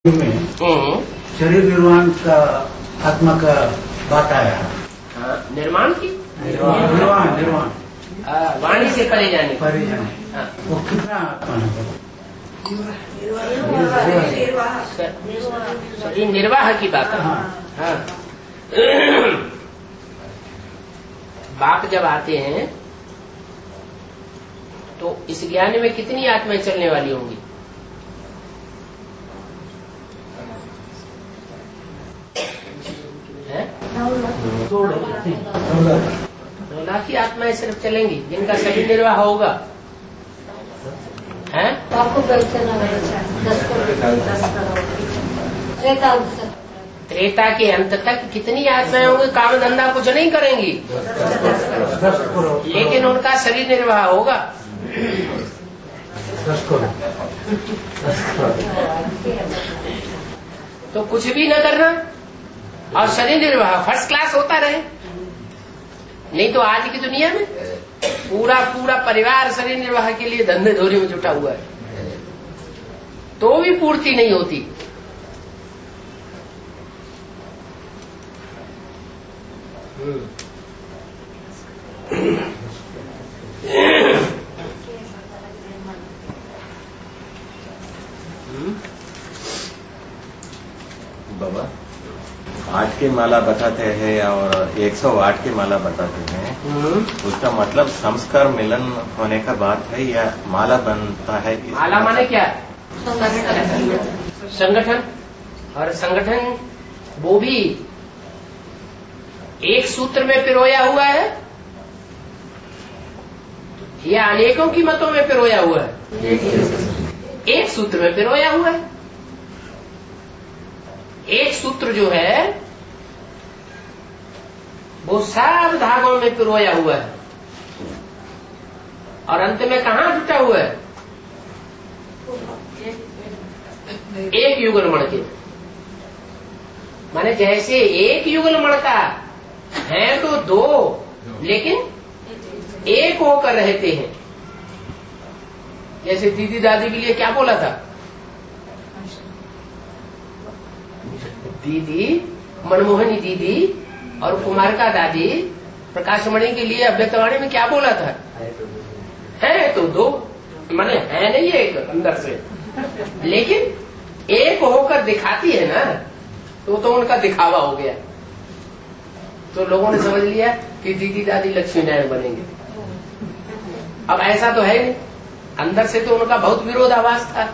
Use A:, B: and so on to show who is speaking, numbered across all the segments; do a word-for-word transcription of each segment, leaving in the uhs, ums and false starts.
A: में शरीर निर्माण का आत्मा का बात आया।
B: हाँ, निर्माण की
A: निर्माण निर्माण
B: वाणी से परे जाने
A: परे जाने हाँ। वो कितना आत्मा है?
B: शरीर निर्वाह की बात है। हाँ। बाप जब आते हैं तो इस ज्ञान में कितनी आत्माएं चलने वाली होंगी? नौ लाख की आत्माएं सिर्फ चलेंगी जिनका शरीर निर्वाह होगा। हैं? त्रेता के अंत तक कितनी आत्माएं होंगी काम धंधा कुछ नहीं करेंगी, लेकिन उनका शरीर निर्वाह होगा। तो कुछ भी न करना और शरीर निर्वाह फर्स्ट क्लास होता रहे। नहीं तो आज की दुनिया में पूरा पूरा परिवार शरीर निर्वाह के लिए धंधे धोरी में जुटा हुआ है, तो भी पूर्ति नहीं होती।
C: बाबा आठ की माला बताते हैं और एक सौ आठ की माला बताते हैं, उसका मतलब संस्कार मिलन होने का बात है या माला बनता है?
B: माला माने क्या? संगठन। और संगठन वो भी एक सूत्र में पिरोया हुआ है या अनेकों की मतों में पिरोया हुआ है? एक सूत्र में पिरोया हुआ है। एक सूत्र जो है वो सब धागों में पिरोया हुआ है और अंत में कहाँ जुटा हुआ है? एक युगल मण के। माने जैसे एक युगल मण का है तो दो, लेकिन एक होकर रहते हैं। जैसे दीदी दादी के लिए क्या बोला था? दीदी, मनमोहनी दीदी और कुमार का दादी प्रकाशमणि के लिए अभ्यर्थवाणी में क्या बोला था? है तो दो, माने है नहीं एक अंदर से, लेकिन एक होकर दिखाती है ना, तो तो उनका दिखावा हो गया। तो लोगों ने समझ लिया कि दीदी दादी लक्ष्मी नारायण बनेंगे। अब ऐसा तो है नहीं, अंदर से तो उनका बहुत विरोधाभास था।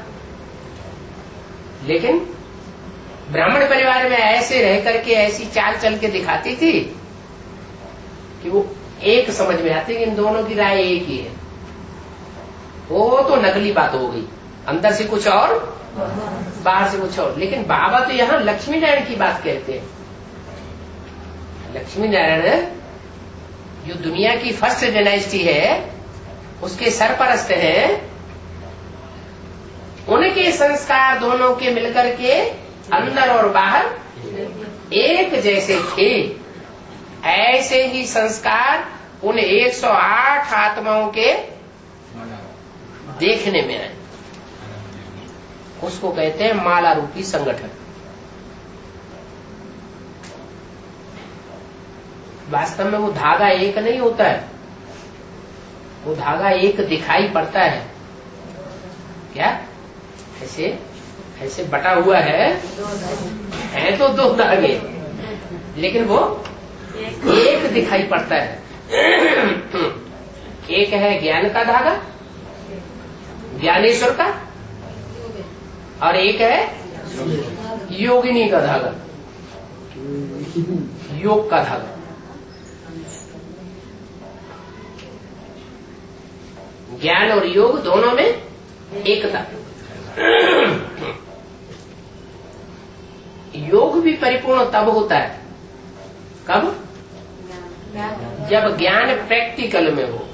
B: लेकिन ब्राह्मण परिवार में ऐसे रह करके ऐसी चाल चल के दिखाती थी कि वो एक समझ में आती कि इन दोनों की राय एक ही है। वो तो नकली बात हो गई, अंदर से कुछ और बाहर से कुछ और। लेकिन बाबा तो यहाँ लक्ष्मी नारायण की बात कहते हैं। लक्ष्मी नारायण जो दुनिया की फर्स्ट डायनेस्टी है उसके सरपरस्त है, उनके संस्कार दोनों के मिलकर के अंदर और बाहर एक जैसे थे। ऐसे ही संस्कार उन एक सौ आठ आत्माओं के देखने में आए। उसको कहते हैं माला रूपी संगठन। वास्तव में वो धागा एक नहीं होता है, वो धागा एक दिखाई पड़ता है। क्या? ऐसे ऐसे बटा हुआ है, है तो दो धागे, लेकिन वो एक दिखाई पड़ता है। एक है ज्ञान का धागा, ज्ञानेश्वर का, और एक है योगिनी का धागा, योग का धागा। ज्ञान और योग दोनों में एकता। योग भी परिपूर्ण तब होता है, कब? जब ज्ञान प्रैक्टिकल में हो।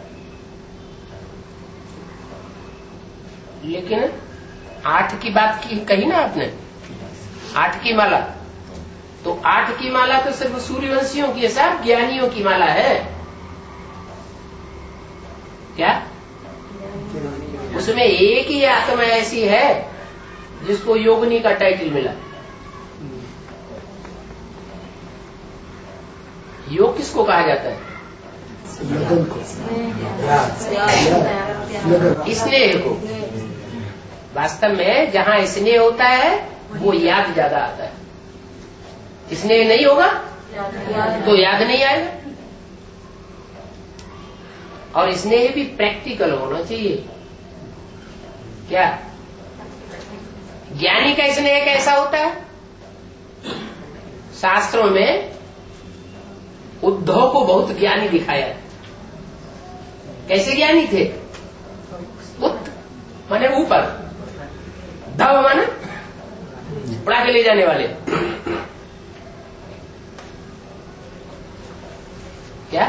B: लेकिन आठ की बात की कही ना आपने, आठ की माला, तो आठ की माला तो सिर्फ सूर्यवंशियों की है, सब ज्ञानियों की माला है। क्या? उसमें एक ही आत्मा ऐसी है जिसको योगिनी का टाइटल मिला। योग किसको कहा जाता है? स्नेह को। वास्तव में जहां स्नेह होता है वो याद ज्यादा आता है। स्नेह नहीं होगा तो याद नहीं आएगा। और स्नेह भी प्रैक्टिकल होना चाहिए। क्या ज्ञानी का स्नेह कैसा होता है? शास्त्रों में उद्धव को बहुत ज्ञानी दिखाया है। कैसे ज्ञानी थे? उत माने ऊपर, धव माने उड़ा के ले जाने वाले। क्या?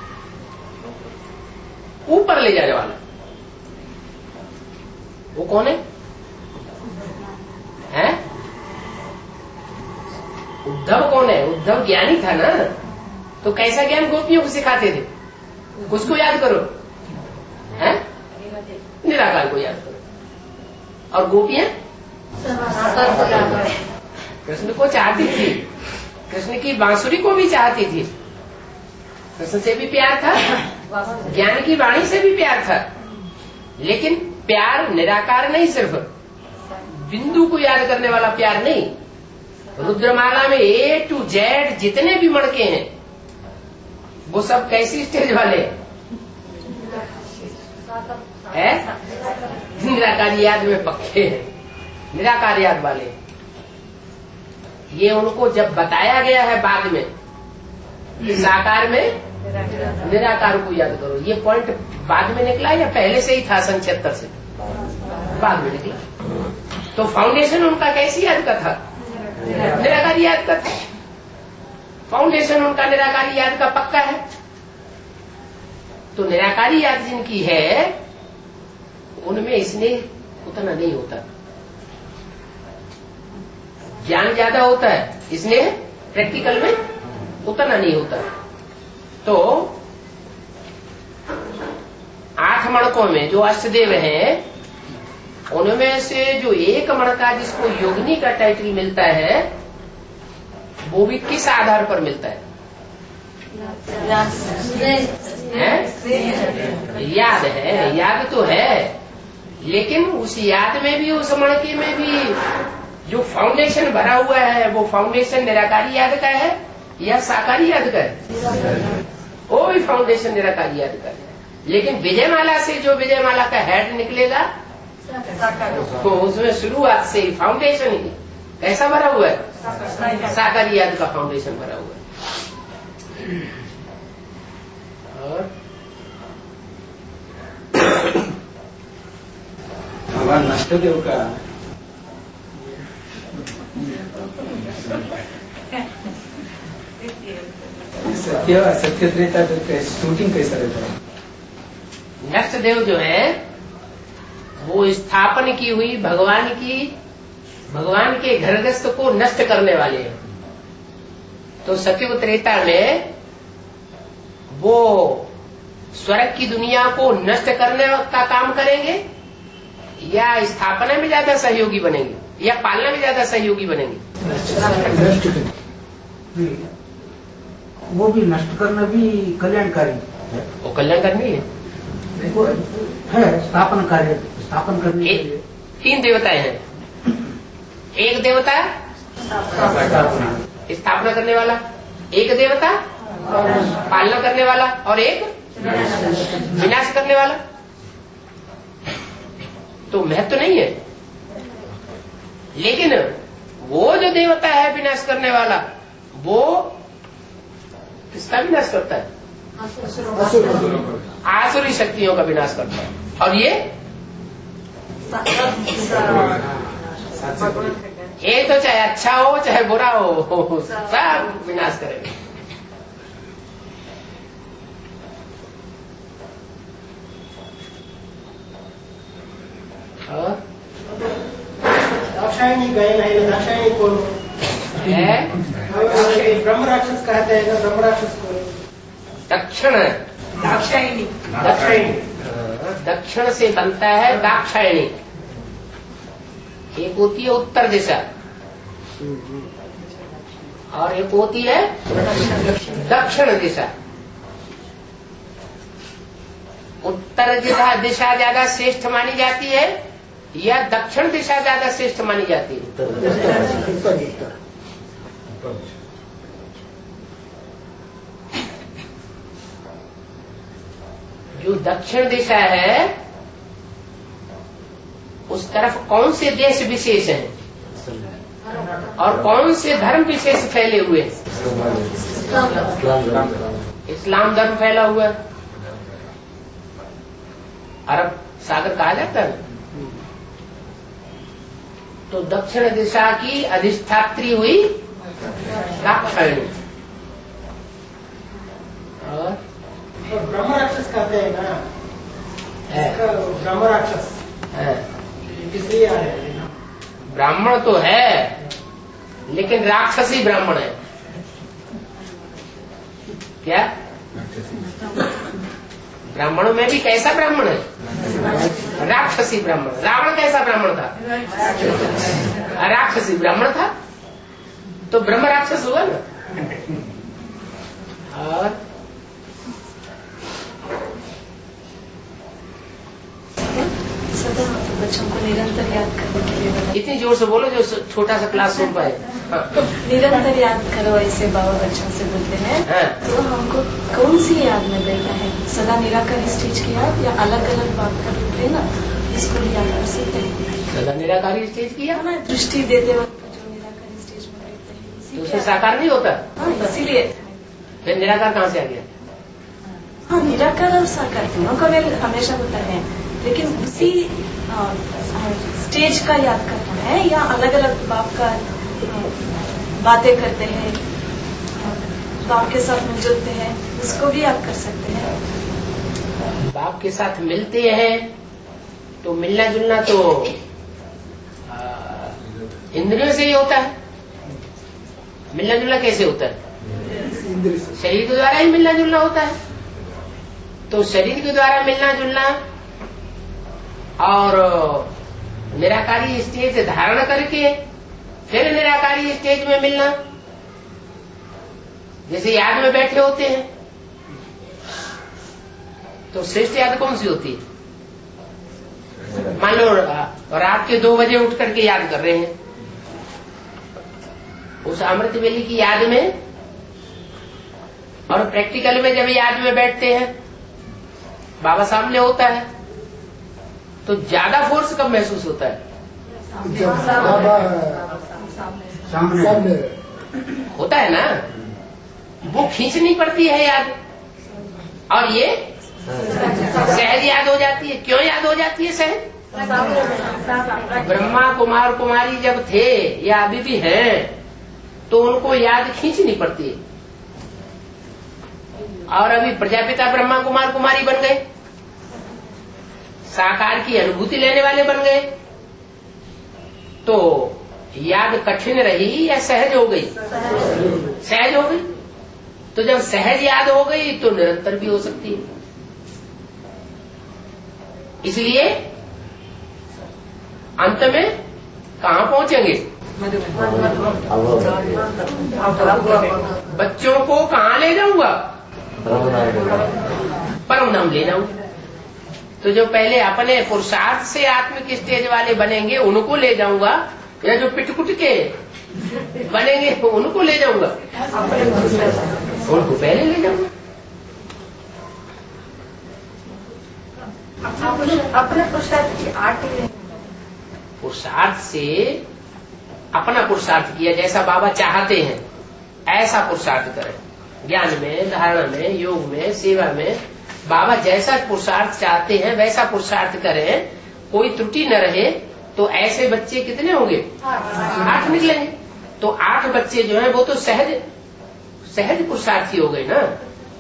B: ऊपर ले जाने वाला। वो कौन है? हैं? उद्धव कौन है? उद्धव ज्ञानी था ना। तो कैसा ज्ञान गोपियों को सिखाते थे? उसको याद करो। हैं? निराकार को याद करो। और गोपियां कृष्ण को चाहती थी, कृष्ण की बांसुरी को भी चाहती थी। कृष्ण से भी प्यार था, ज्ञान की वाणी से भी प्यार था। लेकिन प्यार निराकार नहीं, सिर्फ बिंदु को याद करने वाला प्यार नहीं। रुद्रमाला में ए टू जेड जितने भी मणके हैं वो सब कैसी स्टेज वाले हैं? निराकार याद में पक्के हैं, निराकार याद वाले। ये उनको जब बताया गया है बाद में कि साकार में निराकार को याद करो, ये पॉइंट बाद में निकला या पहले से ही था? सन छिहत्तर से बाद में निकला। तो फाउंडेशन उनका कैसी याद का था? निराकारी याद का था। फाउंडेशन उनका निराकारी याद का पक्का है। तो निराकारी याद जिनकी है उनमें स्नेह उतना नहीं होता, ज्ञान ज्यादा होता है, इसलिए प्रैक्टिकल में उतना नहीं होता। तो आठ मणकों में जो अष्टदेव हैं उनमें से जो एक मणका जिसको योगिनी का टाइटल मिलता है वो भी किस आधार पर मिलता है? है? याद है, याद तो है, लेकिन उस याद में भी, उस मणके में भी जो फाउंडेशन भरा हुआ है वो फाउंडेशन निराकारी याद का है या साकारी याद का है? वो भी फाउंडेशन निराकारी याद का है। लेकिन विजयमाला से जो विजयमाला का हेड निकलेगा तो उसमें शुरुआत से ही फाउंडेशन ही कैसा भरा हुआ है? साकारी याद का फाउंडेशन भरा हुआ है। और
A: भगवान नष्टदेव का सत्य सत्य त्रेता शूटिंग कैसा रहता है?
B: नष्टदेव जो है वो स्थापन की हुई भगवान की भगवान के घरगस्त को नष्ट करने वाले हैं। तो सत्युग त्रेता में वो स्वर्ग की दुनिया को नष्ट करने का काम करेंगे या स्थापना में ज्यादा सहयोगी बनेंगे या पालना में ज्यादा सहयोगी बनेंगे?
A: वो भी नष्ट करना भी कल्याणकारी,
B: वो कल्याणकारी है,
A: वो है स्थापन कार्य, स्थापन करने के लिए
B: तीन देवताएं हैं। एक देवता स्थापना करने वाला, एक देवता पालना करने वाला और एक विनाश करने वाला। तो महत्व नहीं है, लेकिन वो जो देवता है विनाश करने वाला वो किसका विनाश करता है? आसुरी शक्तियों का विनाश करता है। और ये ये तो चाहे अच्छा हो चाहे बुरा हो सब विनाश करेगा।
D: दाक्षायणी गए नहीं, दाक्षायणी कौन
B: है?
D: ब्रह्म राक्षस कहते हैं ना, ब्रह्म राक्षस को
B: दक्षिण
D: दाक्षायणी
B: दक्षिण दक्षिण से बनता है दाक्षायणी। एक होती है उत्तर दिशा और एक होती है दक्षिण दिशा। उत्तर दिशा दिशा ज्यादा श्रेष्ठ मानी जाती है या दक्षिण दिशा ज्यादा श्रेष्ठ मानी जाती है? जो दक्षिण दिशा है उस तरफ कौन से देश विशेष हैं और कौन से धर्म विशेष फैले हुए हैं? इस्लाम धर्म फैला हुआ है। अरब सागर कहा जाता है। तो दक्षिण दिशा की अधिष्ठात्री हुई दाक्षायणी। और
D: ब्रह्म राक्षस कहते हैं ना, ब्रह्म राक्षस इसलिए है।
B: ब्राह्मण तो है लेकिन राक्षसी ब्राह्मण है। क्या ब्राह्मणों में भी कैसा ब्राह्मण है? राक्षसी ब्राह्मण। रावण कैसा ब्राह्मण था? राक्षसी ब्राह्मण था। तो ब्रह्म राक्षस हुआ ना। और
E: सदा बच्चों को निरंतर याद करने के लिए बताओ।
B: इतनी जोर से बोलो जो छोटा सा क्लास सुन पाए। हाँ।
E: निरंतर याद करो ऐसे बाबा बच्चों से बोलते हैं।
B: हाँ।
E: तो हमको कौन सी याद में बैठा है? सदा निराकार स्टेज की याद या अलग अलग बात का रूप लेना, इसको भी याद कर सकते हैं।
B: सदा निराकारी स्टेज की याद,
E: दृष्टि देते वक्त जो निराकार स्टेज में बैठते हैं
B: तो उसमें साकार नहीं होता।
E: हाँ, इसीलिए
B: फिर निराकार कहाँ से आ गया?
E: हाँ, निराकार और साकार दोनों का मेल हमेशा होता है, लेकिन उसी स्टेज का याद करना है या अलग अलग बाप का बातें करते हैं, बाप के साथ मिलते हैं, उसको भी याद कर सकते हैं।
B: बाप के साथ मिलते हैं तो मिलना जुलना तो इंद्रियों से ही होता है। मिलना जुलना कैसे होता है? शरीर के द्वारा ही मिलना जुलना होता है। तो शरीर के द्वारा मिलना जुलना और निराकारी स्टेज धारण करके फिर निराकारी स्टेज में मिलना, जैसे याद में बैठे होते हैं। तो श्रेष्ठ याद कौन सी होती है? मान लो रात के दो बजे उठ करके याद कर रहे हैं, उस अमृत वेली की याद में, और प्रैक्टिकल में जब याद में बैठते हैं बाबा सामने होता है तो ज्यादा फोर्स कब महसूस होता है?
A: सामने
B: होता है ना, वो खींचनी पड़ती है याद, और ये सहज याद हो जाती है। क्यों याद हो जाती है सहज? ब्रह्मा कुमार कुमारी जब थे या अभी भी हैं तो उनको याद खींचनी पड़ती है, और अभी प्रजापिता ब्रह्मा कुमार कुमारी बन गए, साकार की अनुभूति लेने वाले बन गए, तो याद कठिन रही या सहज हो गई? सहज हो गई। तो जब सहज याद हो गई तो निरंतर भी हो सकती है। इसलिए अंत में कहां पहुंचेंगे? बच्चों को कहां ले जाऊंगा? परम धाम ले जाऊंगा। तो जो पहले अपने पुरुषार्थ से आत्मिक स्टेज वाले बनेंगे उनको ले जाऊंगा, या जो पिटकुट के बनेंगे उनको ले जाऊंगा? उनको पहले ले जाऊंगा।
E: अपने पुरुषार्थ की आठ
B: पुरुषार्थ से अपना पुरुषार्थ किया, जैसा बाबा चाहते हैं ऐसा पुरुषार्थ करें। ज्ञान में, धारणा में, योग में, सेवा में बाबा जैसा पुरुषार्थ चाहते हैं वैसा पुरुषार्थ करें, कोई त्रुटि न रहे। तो ऐसे बच्चे कितने होंगे? आठ निकलेंगे। तो आठ बच्चे जो हैं वो तो सहज सहज पुरुषार्थी हो गए ना।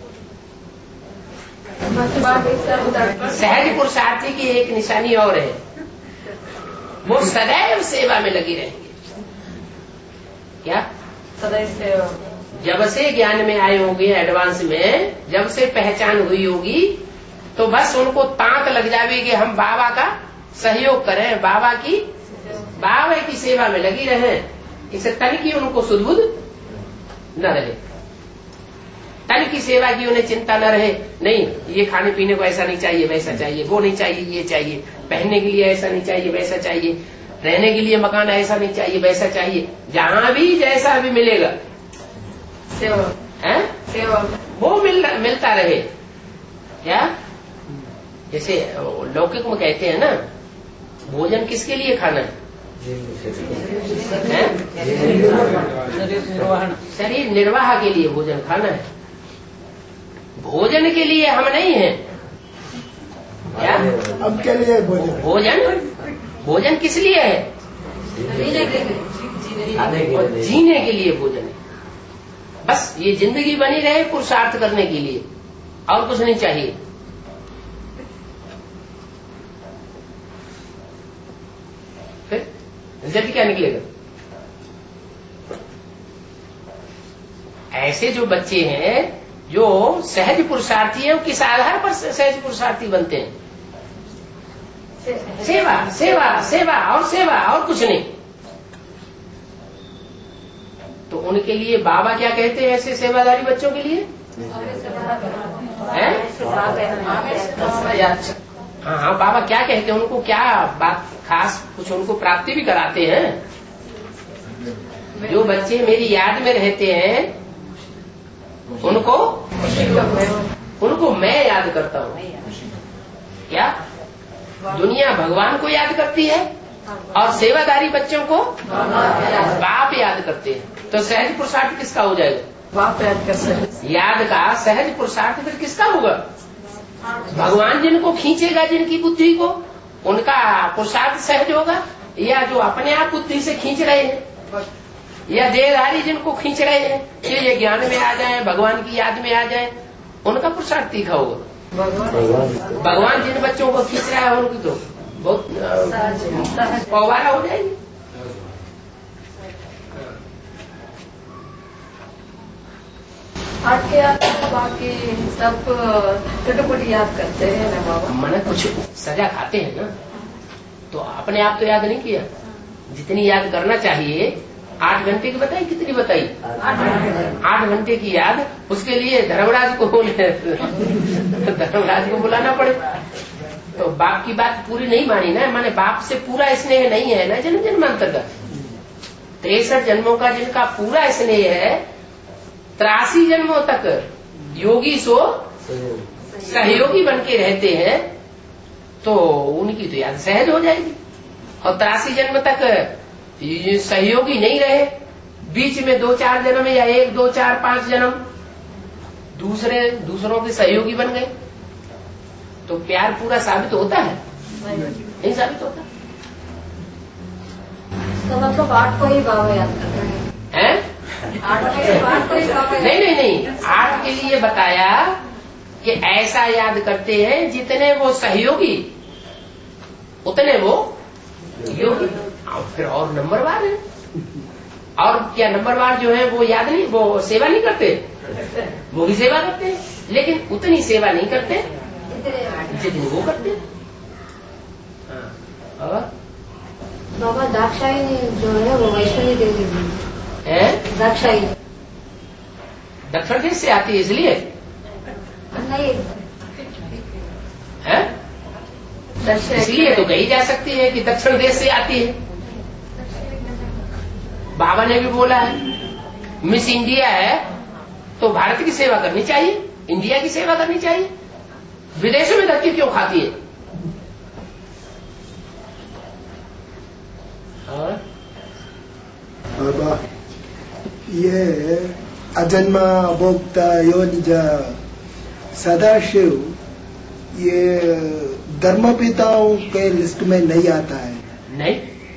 B: सहज पुरुषार्थी की एक निशानी और है, वो सदैव सेवा में लगी रहेंगे। क्या?
E: सदैव सेवा।
B: जब से ज्ञान में आए होंगे एडवांस में, जब से पहचान हुई होगी तो बस उनको ताक लग जाएगी कि हम बाबा का सहयोग करें, बाबा की बाबा की सेवा में लगी रहे, इसे तन की उनको सुधबुध न रहे, तन की सेवा की उन्हें चिंता न रहे। नहीं, ये खाने पीने को ऐसा नहीं चाहिए, वैसा चाहिए, वो नहीं चाहिए, ये चाहिए, पहनने के लिए ऐसा नहीं चाहिए, वैसा चाहिए, रहने के लिए मकान ऐसा नहीं चाहिए, वैसा चाहिए, जहां भी जैसा भी मिलेगा सेवा है, सेवा वो मिल मिलता रहे। क्या जैसे लौकिक में कहते हैं ना, भोजन किसके लिए खाना है? शरीर निर्वाह के लिए भोजन खाना है, भोजन के लिए हम नहीं हैं। क्या
F: अब के लिए भोजन
B: भोजन भोजन किस लिए है? और जीने के लिए भोजन है। बस ये जिंदगी बनी रहे पुरुषार्थ करने के लिए, और कुछ नहीं चाहिए। फिर रिजल्ट क्या निकलेगा? ऐसे जो बच्चे हैं जो सहज पुरुषार्थी है, वो किस आधार पर सहज पुरुषार्थी बनते हैं? सेवा सेवा सेवा और सेवा, और कुछ नहीं। तो उनके लिए बाबा क्या कहते हैं ऐसे सेवादारी बच्चों के लिए? हैं? हाँ हाँ, बाबा क्या कहते हैं उनको? क्या बात खास कुछ उनको प्राप्ति भी कराते हैं? जो बच्चे मेरी याद में रहते हैं उनको उनको मैं याद करता हूँ। क्या दुनिया भगवान को याद करती है और सेवादारी बच्चों को बाप याद करते हैं। तो सहज पुरुषार्थ किसका हो जाएगा?
E: बाप याद कर सकते।
B: याद का सहज पुरुषार्थ फिर किसका होगा? भगवान जिनको खींचेगा, जिनकी बुद्धि को, उनका पुरुषार्थ सहज होगा, या जो अपने आप बुद्धि से खींच रहे हैं, या देहधारी जिनको खींच रहे हैं कि ये ज्ञान में आ जाए, भगवान की याद में आ जाए, उनका पुरुषार्थ तीखा होगा। भगवान जिन बच्चों को खींच रहा है उनकी तो बहुत पवारा हो जाएगी।
E: आज के याद बाकी सब छोटे याद करते हैं ना बाबा।
B: मैंने कुछ सजा खाते हैं ना, तो अपने आप तो याद नहीं किया। जितनी याद करना चाहिए, आठ घंटे की बताई, कितनी बताई? आठ घंटे की याद। उसके लिए धर्मराज को धर्मराज को बुलाना पड़े। तो बाप की बात पूरी नहीं मानी ना, माने बाप से पूरा स्नेह नहीं है ना जन्म जन्मांतर का। तिरसठ जन्मों का जिनका पूरा स्नेह है, तिरासी जन्मों तक योगी सो सहयोगी बन के रहते हैं, तो उनकी तो याद सहज हो जाएगी। और तिरासी जन्म तक सहयोगी नहीं रहे, बीच में दो चार जन्म या एक दो चार पांच जन्म दूसरे दूसरों के सहयोगी बन गए, तो प्यार पूरा साबित होता है? नहीं साबित होता।
E: तो मतलब आठ को ही बाबा याद करते हैं?
B: हैं?
E: आठ को ही बाबा
B: नहीं नहीं नहीं, आठ के लिए बताया कि ऐसा याद करते हैं जितने वो सहयोगी उतने वो योगी। फिर और नंबरवार है, और क्या नंबरवार जो है वो याद नहीं, वो सेवा नहीं करते, वो भी सेवा करते हैं, लेकिन उतनी सेवा नहीं करते जितनी वो करते हैं। और
E: बाबा दाक्षायणी जो है वो वैष्णवी देवी
B: है,
E: दाक्षायणी
B: दक्षिण देश से आती है इसलिए
E: नहीं
B: है, इसलिए तो कही जा सकती है कि दक्षिण देश से आती है। बाबा ने भी बोला है मिस इंडिया है तो भारत की सेवा करनी चाहिए, इंडिया की सेवा करनी चाहिए, विदेशों में धक्के क्यों खाती है? और
F: बाबा ये अजन्मा भोक्ता योनिज सदाशिव ये धर्मपिताओं के लिस्ट में नहीं आता है।
B: नहीं,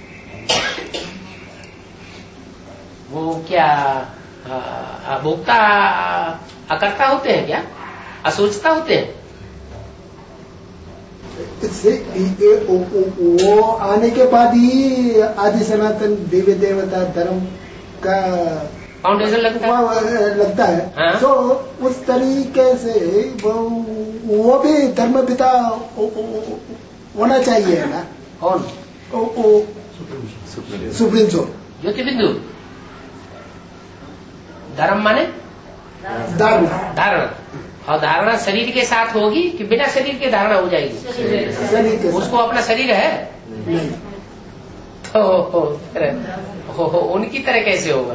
B: वो क्या भोक्ता अकर्ता होते हैं क्या? असोचता होते हैं?
F: इससे वो आने के बाद ही आदि सनातन देवी देवता धर्म का
B: फाउंडेशन लगता है
F: लगता है।
B: हाँ?
F: तो उस तरीके से वो, वो भी धर्म पिता होना चाहिए ना।
B: कौन?
F: ओ, ओ, सुप्रीम सोल।
B: ज्योति बिंदु। धर्म माने
F: धारणा।
B: धारणा। और धारणा शरीर के साथ होगी कि बिना शरीर के धारणा हो जाएगी?
F: शरीर के
B: उसको अपना शरीर है
F: नहीं।
B: तो हो, हो, हो, उनकी तरह कैसे होगा?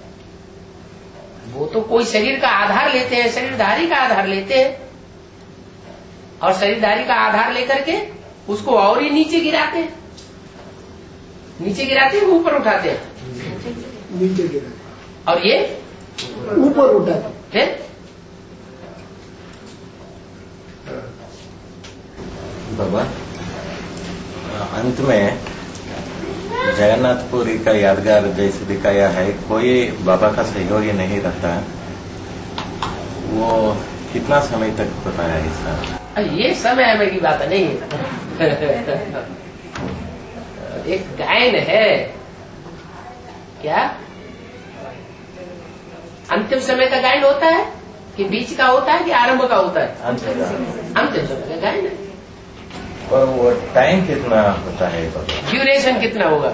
B: वो तो कोई शरीर का आधार लेते हैं, शरीरधारी का आधार लेते हैं, और शरीरधारी का आधार लेकर के उसको और ही नीचे गिराते हैं। नीचे गिराते हैं, ऊपर उठाते हैं।
F: नीचे गिरा
B: और ये
F: ऊपर उठाते
B: हैं।
C: बाबा, अंत में जगन्नाथपुरी का यादगार जैसे दिखाया है, कोई बाबा का सहयोगी नहीं रहता, वो कितना समय तक होता है ऐसा?
B: ये समय में की बात नहीं है। एक गायन है क्या? अंतिम समय का गायन होता है कि बीच का होता है कि आरंभ का होता है? अंतिम समय का गायन है।
C: और वो टाइम कितना होता है बाबा?
B: ड्यूरेशन कितना होगा?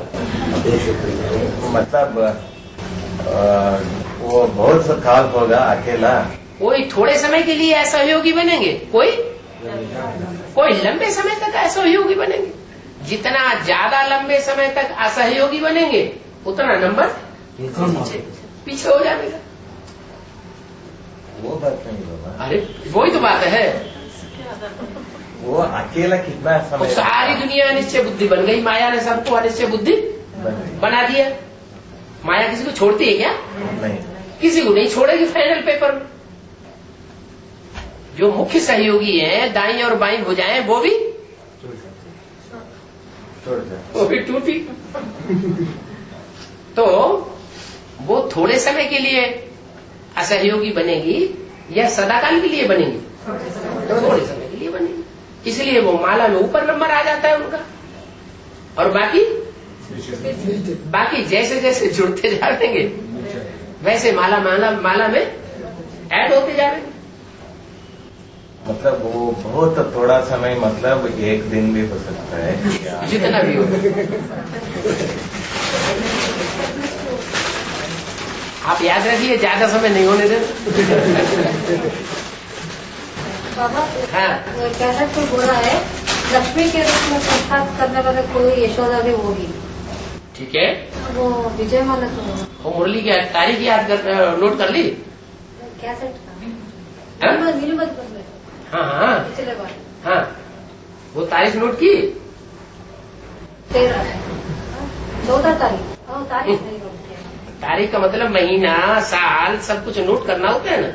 C: मतलब आ, वो बहुत सा काल होगा अकेला।
B: कोई थोड़े समय के लिए असहयोगी बनेंगे, कोई कोई लंबे समय तक असहयोगी बनेंगे। जितना ज्यादा लंबे समय तक असहयोगी बनेंगे उतना नंबर पीछे हो जाएगा।
C: वो बात नहीं बाबा।
B: अरे वही तो बात है।
C: वो अकेला कितना
B: तो
C: समय?
B: सारी दुनिया अनिश्चय बुद्धि बन गई। माया ने सबको अनिश्चय बुद्धि बना दिया। माया किसी को छोड़ती है क्या?
C: नहीं।
B: किसी को नहीं छोड़ेगी। फाइनल पेपर में जो मुख्य सहयोगी हैं, दाई और बाई भुजाएं, वो भी वो भी टूटी। तो वो थोड़े समय के लिए असहयोगी बनेगी या सदाकाल के लिए बनेगी? थोड़े समय के लिए बनेगी। इसलिए वो माला में ऊपर नंबर आ जाता है उनका, और बाकी बाकी जैसे जैसे जुड़ते जा रहेंगे वैसे माला माला माला में ऐड होते जा रहे।
C: मतलब वो बहुत थोड़ा समय, मतलब एक दिन भी हो सकता है,
B: जितना भी हो। आप याद रखिए, ज्यादा समय नहीं होने देना।
G: बाबा,
B: हाँ।
G: कैसा कोई बोला है लक्ष्मी के रूप में संस्कार करने वाले कोई यशोदा भी होगी।
B: ठीक है,
G: वो विजय माला तो होगा।
B: वो मुरली की तारीख याद कर, नोट कर ली
G: क्या सेट
B: हाँ?
G: नीलमत पर में
B: हाँ हाँ
G: पिछले बार
B: हाँ, वो तारीख नोट की।
G: तेरह चौदह तारीख। और तारीख नहीं नोट किया।
B: तारीख का मतलब महीना, साल, सब कुछ नोट करना होता है ना।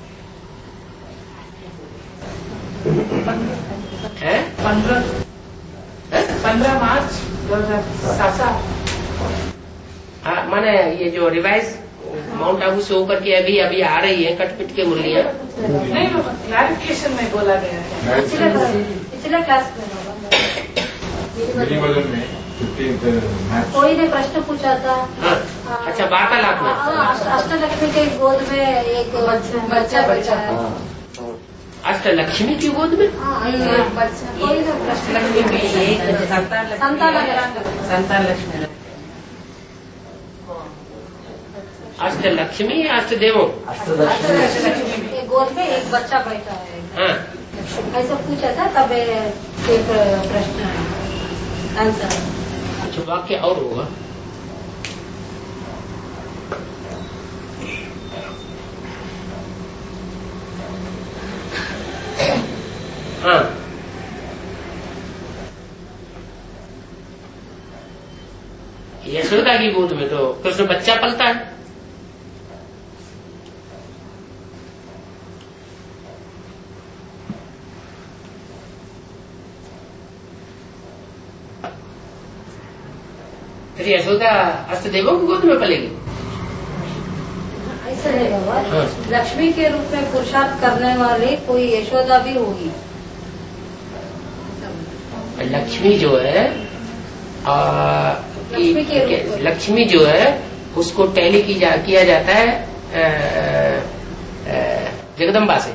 B: है
A: पंद्रह पंद्रह मार्च दो हजार सात।
B: हाँ, माने ये जो रिवाइज माउंट आबू से होकर के अभी अभी आ रही है कटपिट के मुरलियां।
A: नहीं बाबा, क्लैरिफिकेशन में बोला गया है।
G: पिछले पिछले क्लास में कोई ने प्रश्न पूछा था।
B: हाँ, अच्छा, वार्तालाप में
G: अष्टलक्ष्मी के गोद में एक बच्चा बच्चा है।
B: अष्टलक्ष्मी की गोद में
G: बच्चा कोई ने प्रश्न
A: संतान लक्ष्मी
B: अष्टलक्ष्मी या अष्टदेवों?
G: अष्टलक्ष्मी के गोद में एक बच्चा बैठा है।
B: हाँ,
G: ऐसा पूछा था, तब एक प्रश्न आंसर।
B: अच्छा, वाक्य और होगा। हाँ, यशोदा की गोद में तो कृष्ण बच्चा पलता है। फिर यशोदा अष्टदेवों की गोद में पलेगी।
G: ऐसा नहीं बाबा,
B: हाँ।
G: लक्ष्मी के रूप में पुरुषार्थ करने वाली कोई यशोदा भी होगी।
B: लक्ष्मी जो है आ,
G: लक्ष्मी के रूप में।
B: लक्ष्मी जो है उसको टैली की जा, किया जाता है आ, आ, जगदम्बा से।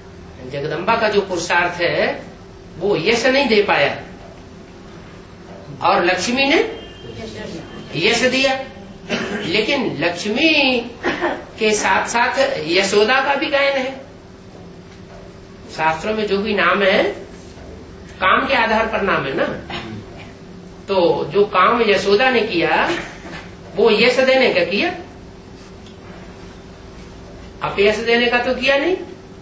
B: जगदम्बा का जो पुरुषार्थ है वो यश नहीं दे पाया, और लक्ष्मी ने यश दिया। लेकिन लक्ष्मी के साथ साथ यशोदा का भी गायन है। शास्त्रों में जो भी नाम है काम के आधार पर नाम है ना। तो जो काम यशोदा ने किया वो यश देने का किया, अपयश देने का तो किया नहीं।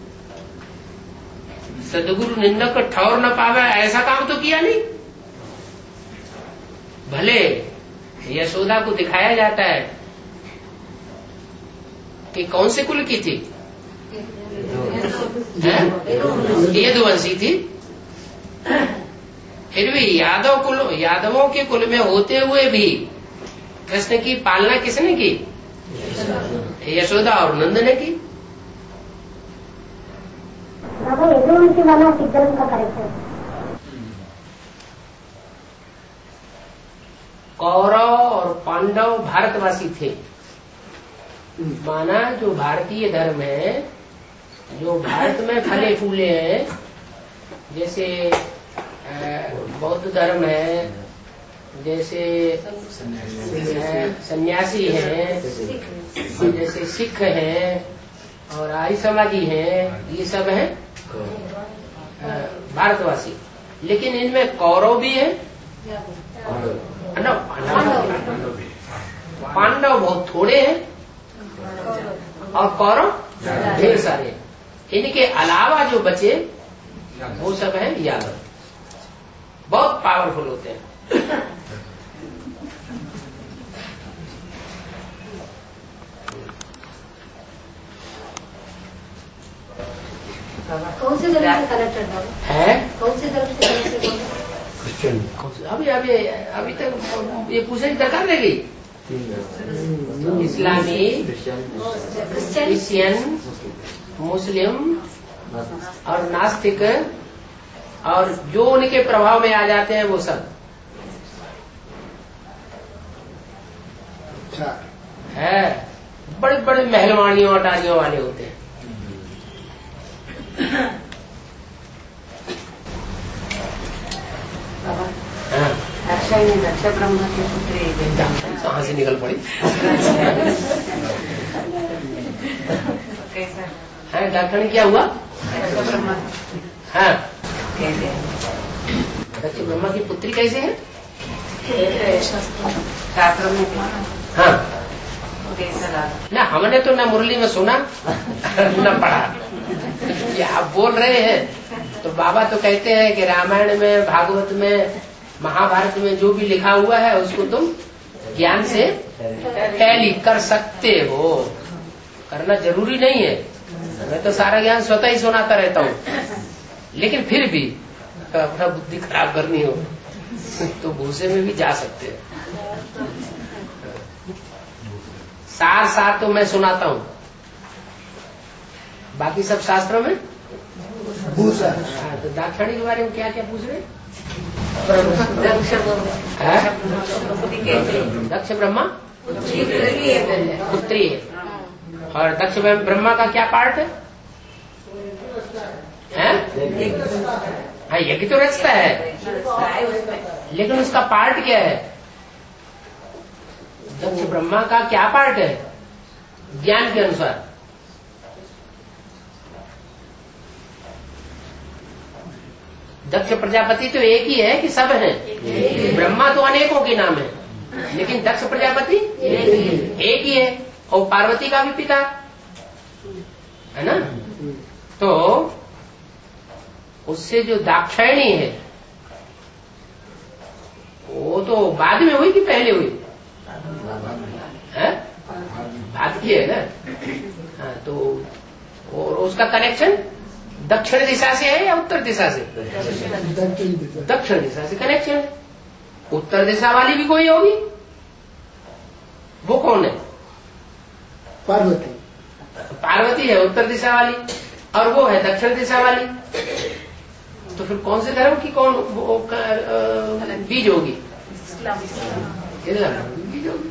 B: सदगुरु निंदक ठौर न पावे ऐसा काम तो किया नहीं। भले यशोदा को दिखाया जाता है कि कौन से कुल की थी, यदुवंशी थी, फिर भी यादव कुल यादवों के कुल में होते हुए भी कृष्ण की पालना किसने की? यशोदा और नंद ने की।
H: यदुवंशी वाला सिख धर्म का करेक्टर।
B: कौरव और पांडव भारतवासी थे। माना जो भारतीय धर्म है, जो भारत में फले फूले हैं, जैसे बौद्ध धर्म है, जैसे सन्यासी हैं, और जैसे सिख हैं और आर्य समाजी हैं, ये सब हैं भारतवासी। लेकिन इनमें कौरव भी है, पांडव बहुत थोड़े हैं और कौरव ढेर सारे। इनके अलावा जो बचे वो सब हैं यादव, बहुत पावरफुल होते हैं।
G: कौन से धर्म से कनेक्टेड
B: है?
G: कौन से धर्म से कनेक्टेड?
B: क्रिश्चियन। अभी अभी अभी तक ये पूछने की दरकार रह गई। इस्लामी, क्रिश्चियन, मुस्लिम और नास्तिक और जो उनके प्रभाव में आ जाते हैं वो सब है। बड़े बड़े महलवानियों अटारियों वाले होते हैं।
G: दक्ष ब्रह्मा की पुत्री
B: कहाँ से निकल पड़ी? है दाक्षिणी क्या हुआ? हाँ, दक्ष ब्रह्मा की पुत्री कैसे है?
G: शास्त्रों में
B: हाँ, ना हमने तो ना मुरली में सुना न पढ़ा। ये आप बोल रहे हैं तो बाबा तो कहते हैं कि रामायण में, भागवत में, महाभारत में जो भी लिखा हुआ है उसको तुम ज्ञान से टैली कर सकते हो। करना जरूरी नहीं है। मैं तो सारा ज्ञान स्वतः ही सुनाता रहता हूँ, लेकिन फिर भी अपना बुद्धि खराब करनी हो तो भूसे में भी जा सकते हैं। सार सार तो मैं सुनाता हूँ, बाकी सब शास्त्रों में
F: भूसा।
B: हाँ, तो दाक्षिणी के बारे में क्या क्या पूछ रहे? दक्ष ब्रह्मा पुत्री है। और दक्ष ब्रह्मा का क्या पार्ट है? हाँ, यज्ञ तो रचता है, लेकिन उसका पार्ट क्या है? दक्ष ब्रह्मा का क्या पार्ट है ज्ञान के अनुसार? दक्ष प्रजापति तो एक ही है कि सब है? ब्रह्मा तो अनेकों के नाम है, लेकिन दक्ष प्रजापति एक ही है। और पार्वती का भी पिता है ना। तो उससे जो दाक्षायणी है वो तो बाद में हुई कि पहले हुई? है बाद की है ना। हाँ, तो और उसका कनेक्शन दक्षिण दिशा से है या उत्तर दिशा से? दक्षिण दिशा से कनेक्शन है। उत्तर दिशा वाली भी कोई होगी, वो कौन है?
F: पार्वती।
B: पार्वती है उत्तर दिशा वाली, और वो है दक्षिण दिशा वाली। तो फिर कौन से धर्म की कौन वो बीज होगी? इस्लाम बीज होगी।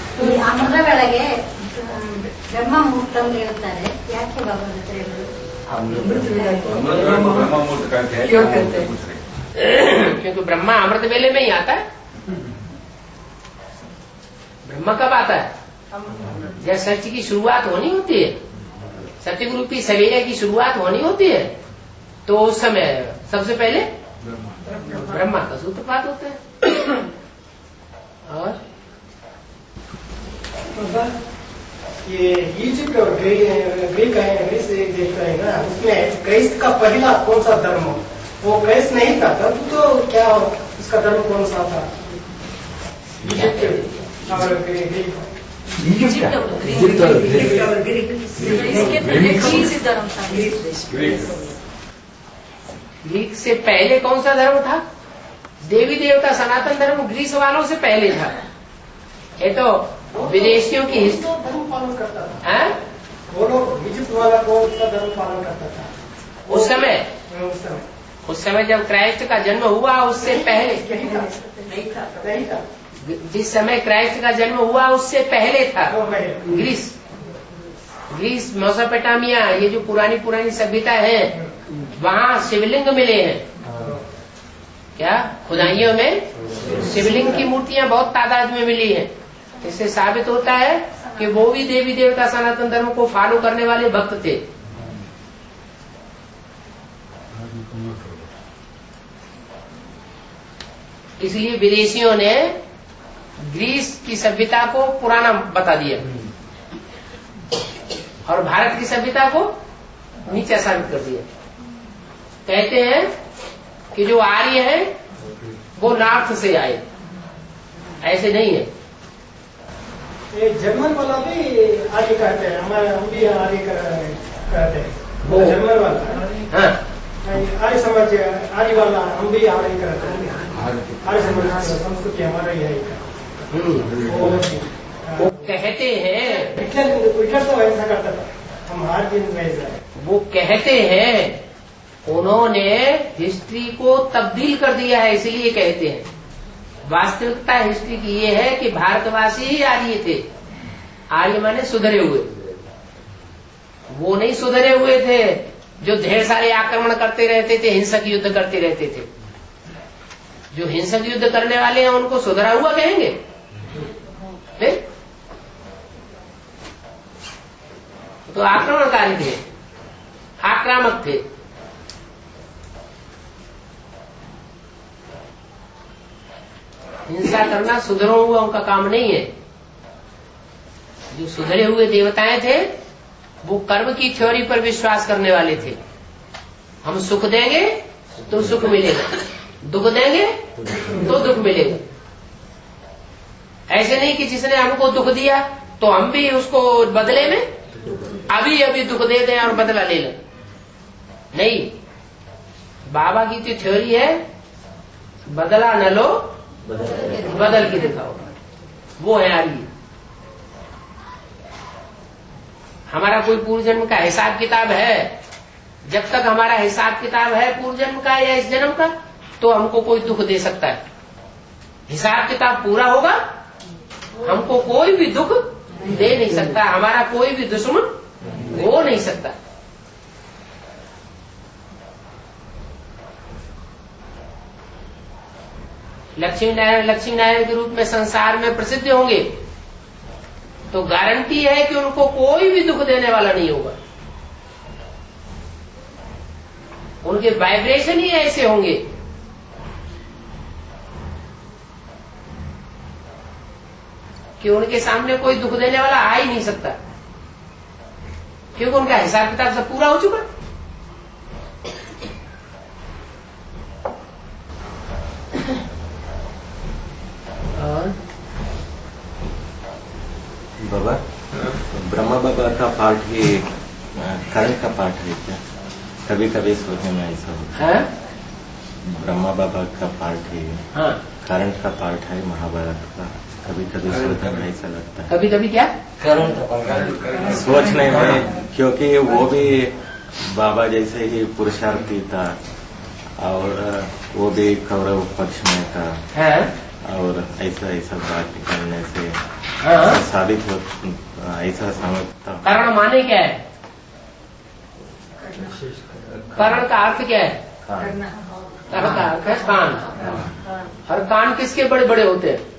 G: ಆಮದ್ರ ಬೆಳಗ್ಗೆ ಬ್ರಹ್ಮ ಮುಹೂರ್ತ ಹೇಳ್ತಾರೆ, ಯಾಕೆ ಬಾಬಾ?
B: क्यों कहते हैं? क्योंकि ब्रह्मा अमृत वेले में ही आता है। ब्रह्मा कब आता है? जब सृष्टि की शुरुआत होनी होती है, सत्ययुग रूपी सवेरे की शुरुआत होनी होती है, तो उस समय सबसे पहले ब्रह्मा का सूत्रपात होता है। और
D: ये इजिप्ट और ग्रीक है, ग्रीस एक देशता है ना, उसमें क्राइस्ट का पहला कौन सा धर्म, वो क्राइस्ट नहीं था तब तो क्या उसका धर्म कौन सा था? इजिप्ट और ग्रीक।
E: इजिप्ट और ग्रीक इसके पहले कौन सी धर्म था?
B: ग्रीक से पहले कौन सा धर्म था? देवी देवता सनातन धर्म ग्रीस वालों से पहले था। ये तो विदेशियों की
D: धर्म पालन करता था।
B: है?
D: वो लोग इजिप्ट वाला कौन सा धर्म पालन करता था
B: उस समय?
D: उस समय
B: उस समय जब क्राइस्ट का जन्म हुआ उससे पहले
D: नहीं था, नहीं था।
B: जिस समय क्राइस्ट का जन्म हुआ उससे पहले था
D: वो है।
B: ग्रीस। ग्रीस, मेसोपोटामिया, ये जो पुरानी पुरानी सभ्यता है, वहाँ शिवलिंग मिले हैं। क्या खुदाइयों में शिवलिंग की मूर्तियां बहुत तादाद में मिली हैं। इससे साबित होता है कि वो भी देवी देवता सनातन धर्म को फॉलो करने वाले भक्त थे। इसलिए विदेशियों ने ग्रीस की सभ्यता को पुराना बता दिया और भारत की सभ्यता को नीचा साबित कर दिया। कहते हैं कि जो आर्य है वो नॉर्थ से आए, ऐसे नहीं है।
D: ये जर्मन वाला भी आर्य कहते हैं, हमारे हम भी आर्य कहते हैं। वो जर्मन वाला
B: हाँ,
D: आर्य समाज आर्य वाला हम भी आर्य कहते हैं। आर्य समाज संस्कृति हमारा ही है।
B: वो कहते हैं,
D: विठल तो ऐसा करता था, हम हर दिन वैसा है।
B: वो कहते हैं, उन्होंने हिस्ट्री को तब्दील कर दिया है, इसलिए कहते हैं। वास्तविकता हिस्ट्री की ये है कि भारतवासी ही आर्य थे। आर्य माने सुधरे हुए, वो नहीं सुधरे हुए थे जो ढेर सारे आक्रमण करते रहते थे, हिंसक युद्ध करते रहते थे। जो हिंसक युद्ध करने वाले हैं उनको सुधरा हुआ कहेंगे? नहीं? तो आक्रमणकारी थे, आक्रामक थे। हिंसा करना सुधरे हुआ उनका काम नहीं है। जो सुधरे हुए देवताएं थे वो कर्म की थ्योरी पर विश्वास करने वाले थे। हम सुख देंगे तो सुख मिलेगा, दुख देंगे तो दुख मिलेगा। ऐसे नहीं कि जिसने हमको दुख दिया तो हम भी उसको बदले में अभी अभी दुख दे दें और बदला ले लें। नहीं, बाबा की तो थ्योरी है, बदला न लो बदल के दिखाओ। वो है आर्य। हमारा कोई पूर्व जन्म का हिसाब किताब है, जब तक हमारा हिसाब किताब है पूर्व जन्म का या इस जन्म का, तो हमको कोई दुख दे सकता है। हिसाब किताब पूरा होगा, हमको कोई भी दुख दे नहीं सकता, हमारा कोई भी दुश्मन हो नहीं सकता। लक्ष्मी नारायण लक्ष्मी नारायण के रूप में संसार में प्रसिद्ध होंगे तो गारंटी है कि उनको कोई भी दुख देने वाला नहीं होगा। उनके वाइब्रेशन ही ऐसे होंगे कि उनके सामने कोई दुख देने वाला आ ही नहीं सकता, क्योंकि उनका हिसाब किताब सब पूरा हो चुका। और
C: बाबा, ब्रह्मा बाबा का पाठ ही करंट का पाठ है क्या? कभी कभी सोचने में ऐसा होता है। ब्रह्मा बाबा का पाठ ही
B: हाँ,
C: करंट का पाठ है महाभारत का। कभी कभी सोचने में ऐसा लगता है।
B: कभी कभी क्या
C: सोचने में, क्योंकि वो भी बाबा जैसे ही पुरुषार्थी था और वो भी कौरव पक्ष में था
B: है?
C: और ऐसा ऐसा बात निकलने से
B: हाँ?
C: साबित हो, ऐसा समझता।
B: कारण माने क्या है? कर्ण का अर्थ क्या है? कर्ण का अर्थ है कान। और कान किसके बड़े बड़े होते हैं?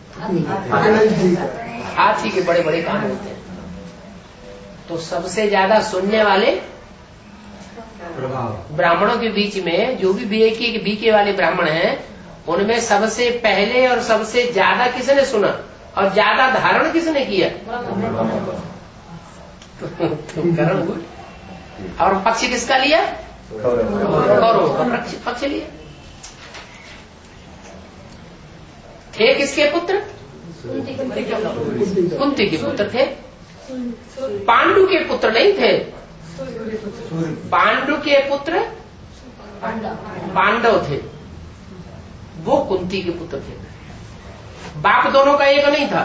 B: हाथी के बड़े बड़े कान होते हैं। तो सबसे ज्यादा सुनने वाले ब्राह्मणों के बीच में जो भी बीए के बीके वाले ब्राह्मण हैं, उनमें सबसे पहले और सबसे ज्यादा किसने सुना और ज्यादा धारण किसने किया? कर्ण हुआ। और पक्ष किसका लिया? कौरव का पक्ष पक्ष लिया। थे किसके पुत्र? कुंती के पुत्र थे। पांडु के पुत्र नहीं थे। पांडु के पुत्र पांडव थे, वो कुंती के पुत्र थे। बाप दोनों का एक नहीं था।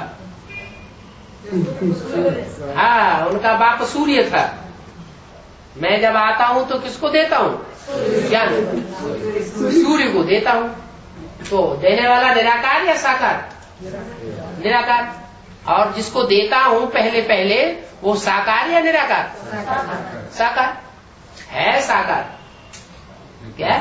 B: हाँ, उनका बाप सूर्य था। मैं जब आता हूं तो किसको देता हूं? ज्ञान। सूर्य को देता हूं। तो देने वाला निराकार या साकार? निराकार। और जिसको देता हूं पहले पहले वो साकार या निराकार? साकार है। साकार क्या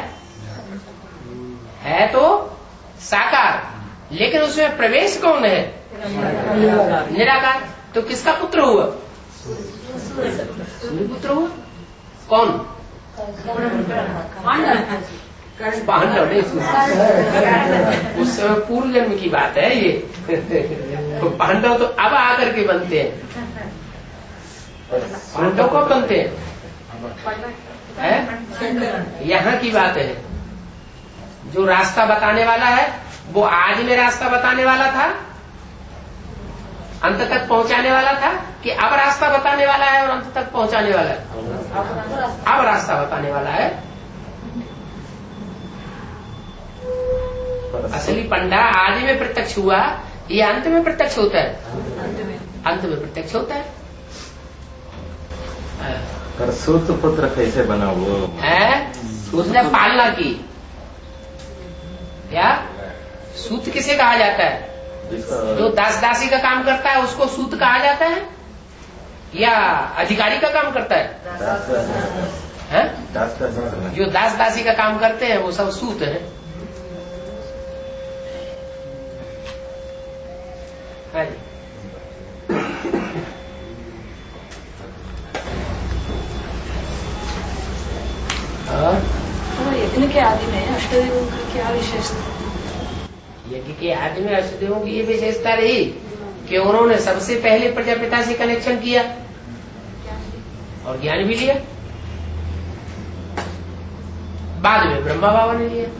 B: है? तो साकार, लेकिन उसमें प्रवेश कौन है? निराकार। तो किसका पुत्र हुआ? सूर्य पुत्र हुआ। कौन? पांडव नहीं, उस समय पूर्व जन्म की बात है ये। तो पांडव तो अब आकर के बनते हैं। पांडव कब बनते हैं? है? यहाँ की बात है। जो रास्ता बताने वाला है वो आज में रास्ता बताने वाला था, अंत तक पहुंचाने वाला था, कि अब रास्ता बताने वाला है और अंत तक पहुंचाने वाला है? अब रास्ता बताने वाला है। असली पंडा आदि में प्रत्यक्ष हुआ, ये अंत में प्रत्यक्ष होता है? अंत में प्रत्यक्ष होता है।
C: पर सूत पुत्र कैसे बना वो?
B: है उसने पालना की। क्या सूत किसे कहा जाता है? जो दास दासी का काम करता है उसको सूत कहा जाता है, या अधिकारी का काम करता है? है? जो दास दासी का काम करते हैं वो सब सूत है।
E: तो यज्ञ के आदि में अष्टदेवों की क्या विशेषता?
B: यज्ञ के आदि में अष्टदेवों की ये विशेषता रही कि उन्होंने सबसे पहले प्रजापिता से कनेक्शन किया और ज्ञान भी लिया, बाद में ब्रह्मा बाबा ने लिया।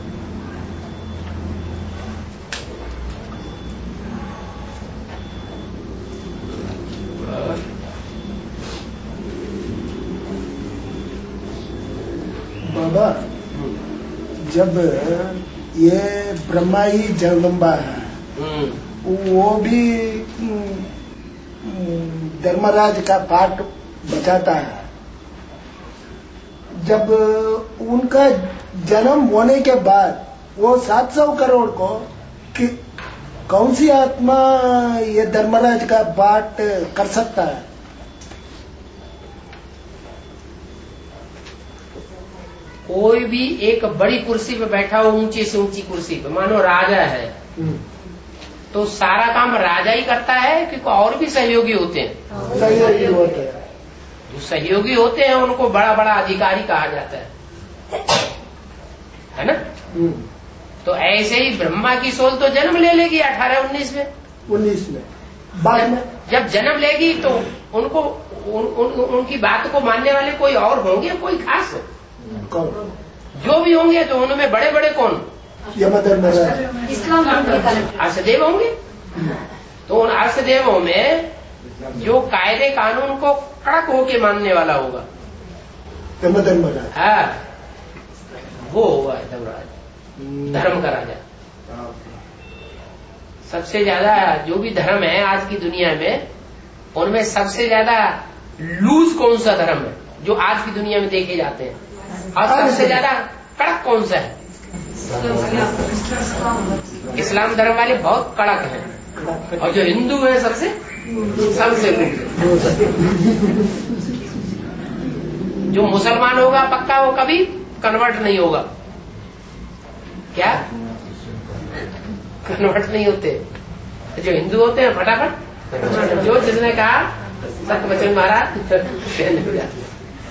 F: बाबा, जब ये ब्रह्मा ही जगदम्बा है, वो भी धर्मराज का पाठ बचाता है। जब उनका जन्म होने के बाद वो सात सौ करोड़ को कि कौन सी आत्मा ये धर्मराज का पाठ कर सकता है?
B: कोई भी एक बड़ी कुर्सी पे बैठा हो, ऊंची से ऊंची कुर्सी पे, मानो राजा है, तो सारा काम राजा ही करता है कि और भी सहयोगी होते हैं?
F: सहयोगी होते हैं।
B: जो सहयोगी होते हैं उनको बड़ा बड़ा अधिकारी कहा जाता है, है ना? तो ऐसे ही ब्रह्मा की सोल तो जन्म ले लेगी अठारह उन्नीस में
F: उन्नीस में बाद में
B: जब जन्म लेगी तो उनको उन, उन, उनकी बात को मानने वाले कोई और होंगे? कोई खास?
F: कौन?
B: जो भी होंगे तो उनमें बड़े बड़े कौन?
F: यमधर्मराज,
G: इस्लाम
B: अर्षदेव होंगे। तो उन अर्षदेवों में जो कायदे कानून को कड़क होके मानने वाला होगा
F: यमधर्मराज।
B: हाँ, वो होगा धर्मराज, धर्म का राजा। सबसे ज्यादा जो भी धर्म है आज की दुनिया में, उनमें सबसे ज्यादा लूज कौन सा धर्म है जो आज की दुनिया में देखे जाते हैं, और सबसे ज्यादा कड़क कौन सा है? इस्लाम धर्म वाले बहुत कड़क हैं, और जो हिंदू है सबसे सबसे जो मुसलमान होगा पक्का वो कभी कन्वर्ट नहीं होगा। क्या कन्वर्ट नहीं होते? जो हिंदू होते हैं फटाफट जो जिसने कहा सत्य वचन मारा कहने हो जाते।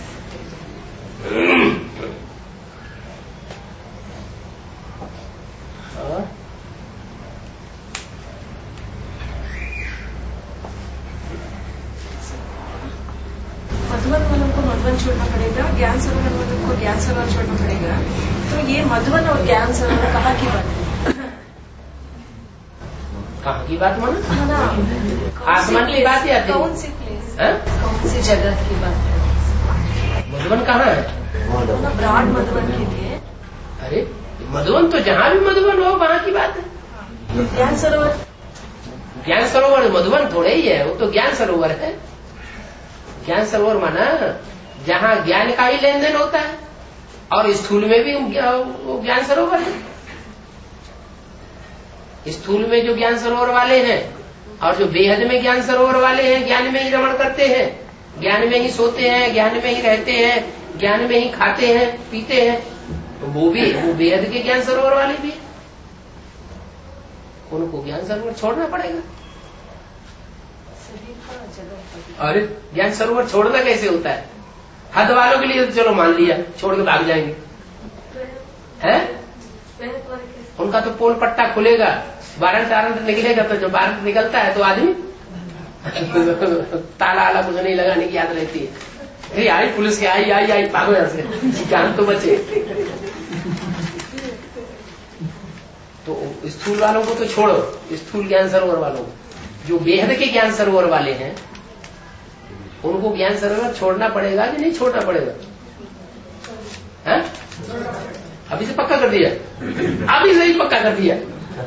E: मधुबन वालों को मधुबन छोड़ना पड़ेगा, ज्ञान सरोवर वालों को ज्ञान सरोवर छोड़ना पड़ेगा। तो ये मधुबन और ज्ञान सरोवर कहाँ की बात है?
B: कहाँ की बात माना?
E: माना
B: आसमान की बात या
E: कौन सी प्लेस,
B: कौन
E: सी जगह की बात है?
B: मधुबन कहाँ है?
E: ब्रॉड मधुबन के लिए।
B: अरे मधुबन तो जहाँ भी मधुबन हो वहाँ की बात है।
E: ज्ञान सरोवर,
B: ज्ञान सरोवर मधुबन थोड़े ही है, वो तो ज्ञान सरोवर है। ज्ञान सरोवर माना जहाँ ज्ञान का ही लेन देन होता है, और स्थूल में भी वो ज्ञान सरोवर है। स्थूल में जो ज्ञान सरोवर वाले हैं और जो बेहद में ज्ञान सरोवर वाले हैं, ज्ञान में ही रमण करते हैं, ज्ञान में ही सोते हैं, ज्ञान में ही रहते हैं, ज्ञान में ही खाते हैं पीते हैं, तो वो भी वो बेहद के ज्ञान सरोवर वाले भी हैं। उनको ज्ञान सरोवर छोड़ना पड़ेगा। अरे ज्ञान सरोवर छोड़ना कैसे होता है? हद वालों के लिए तो चलो मान लिया, छोड़ के भाग जाएंगे, हैं? उनका तो पोल पट्टा खुलेगा, वारंट वारंट निकलेगा, तो जब वारंट निकलता है तो आदमी ताला आला कुछ नहीं लगाने की याद रहती है। अरे आई पुलिस की, आई आई आई भागो यहाँ से, जान तो बचे। तो स्थूल वालों को तो छोड़ो, स्थूल ज्ञान सरोवर वालों को, जो बेहद के ज्ञान सरोवर वाले हैं उनको ज्ञान सरोवर छोड़ना पड़ेगा कि नहीं छोड़ना पड़ेगा? है? अभी से पक्का कर दिया, अभी से ही पक्का कर दिया।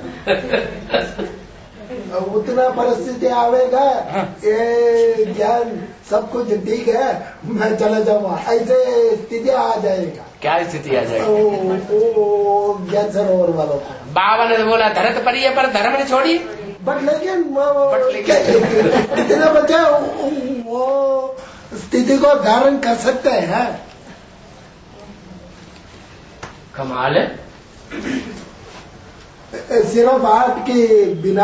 F: उतना परिस्थिति आवेगा, ये ज्ञान सब कुछ ठीक है, मैं चला जाऊंगा, ऐसे स्थिति आ जाएगा।
B: क्या स्थिति आ जाएगी?
F: ओ ज्ञान सरोवर वालों को
B: बाबा ने बोला धरत पर पर धर्म ने छोड़ी,
F: बट लेकिन
B: बट लेकिन
F: कितने बच्चे वो स्थिति को धारण कर सकते हैं।
B: कमाल है।
F: सिर्फ आर्ट के बिना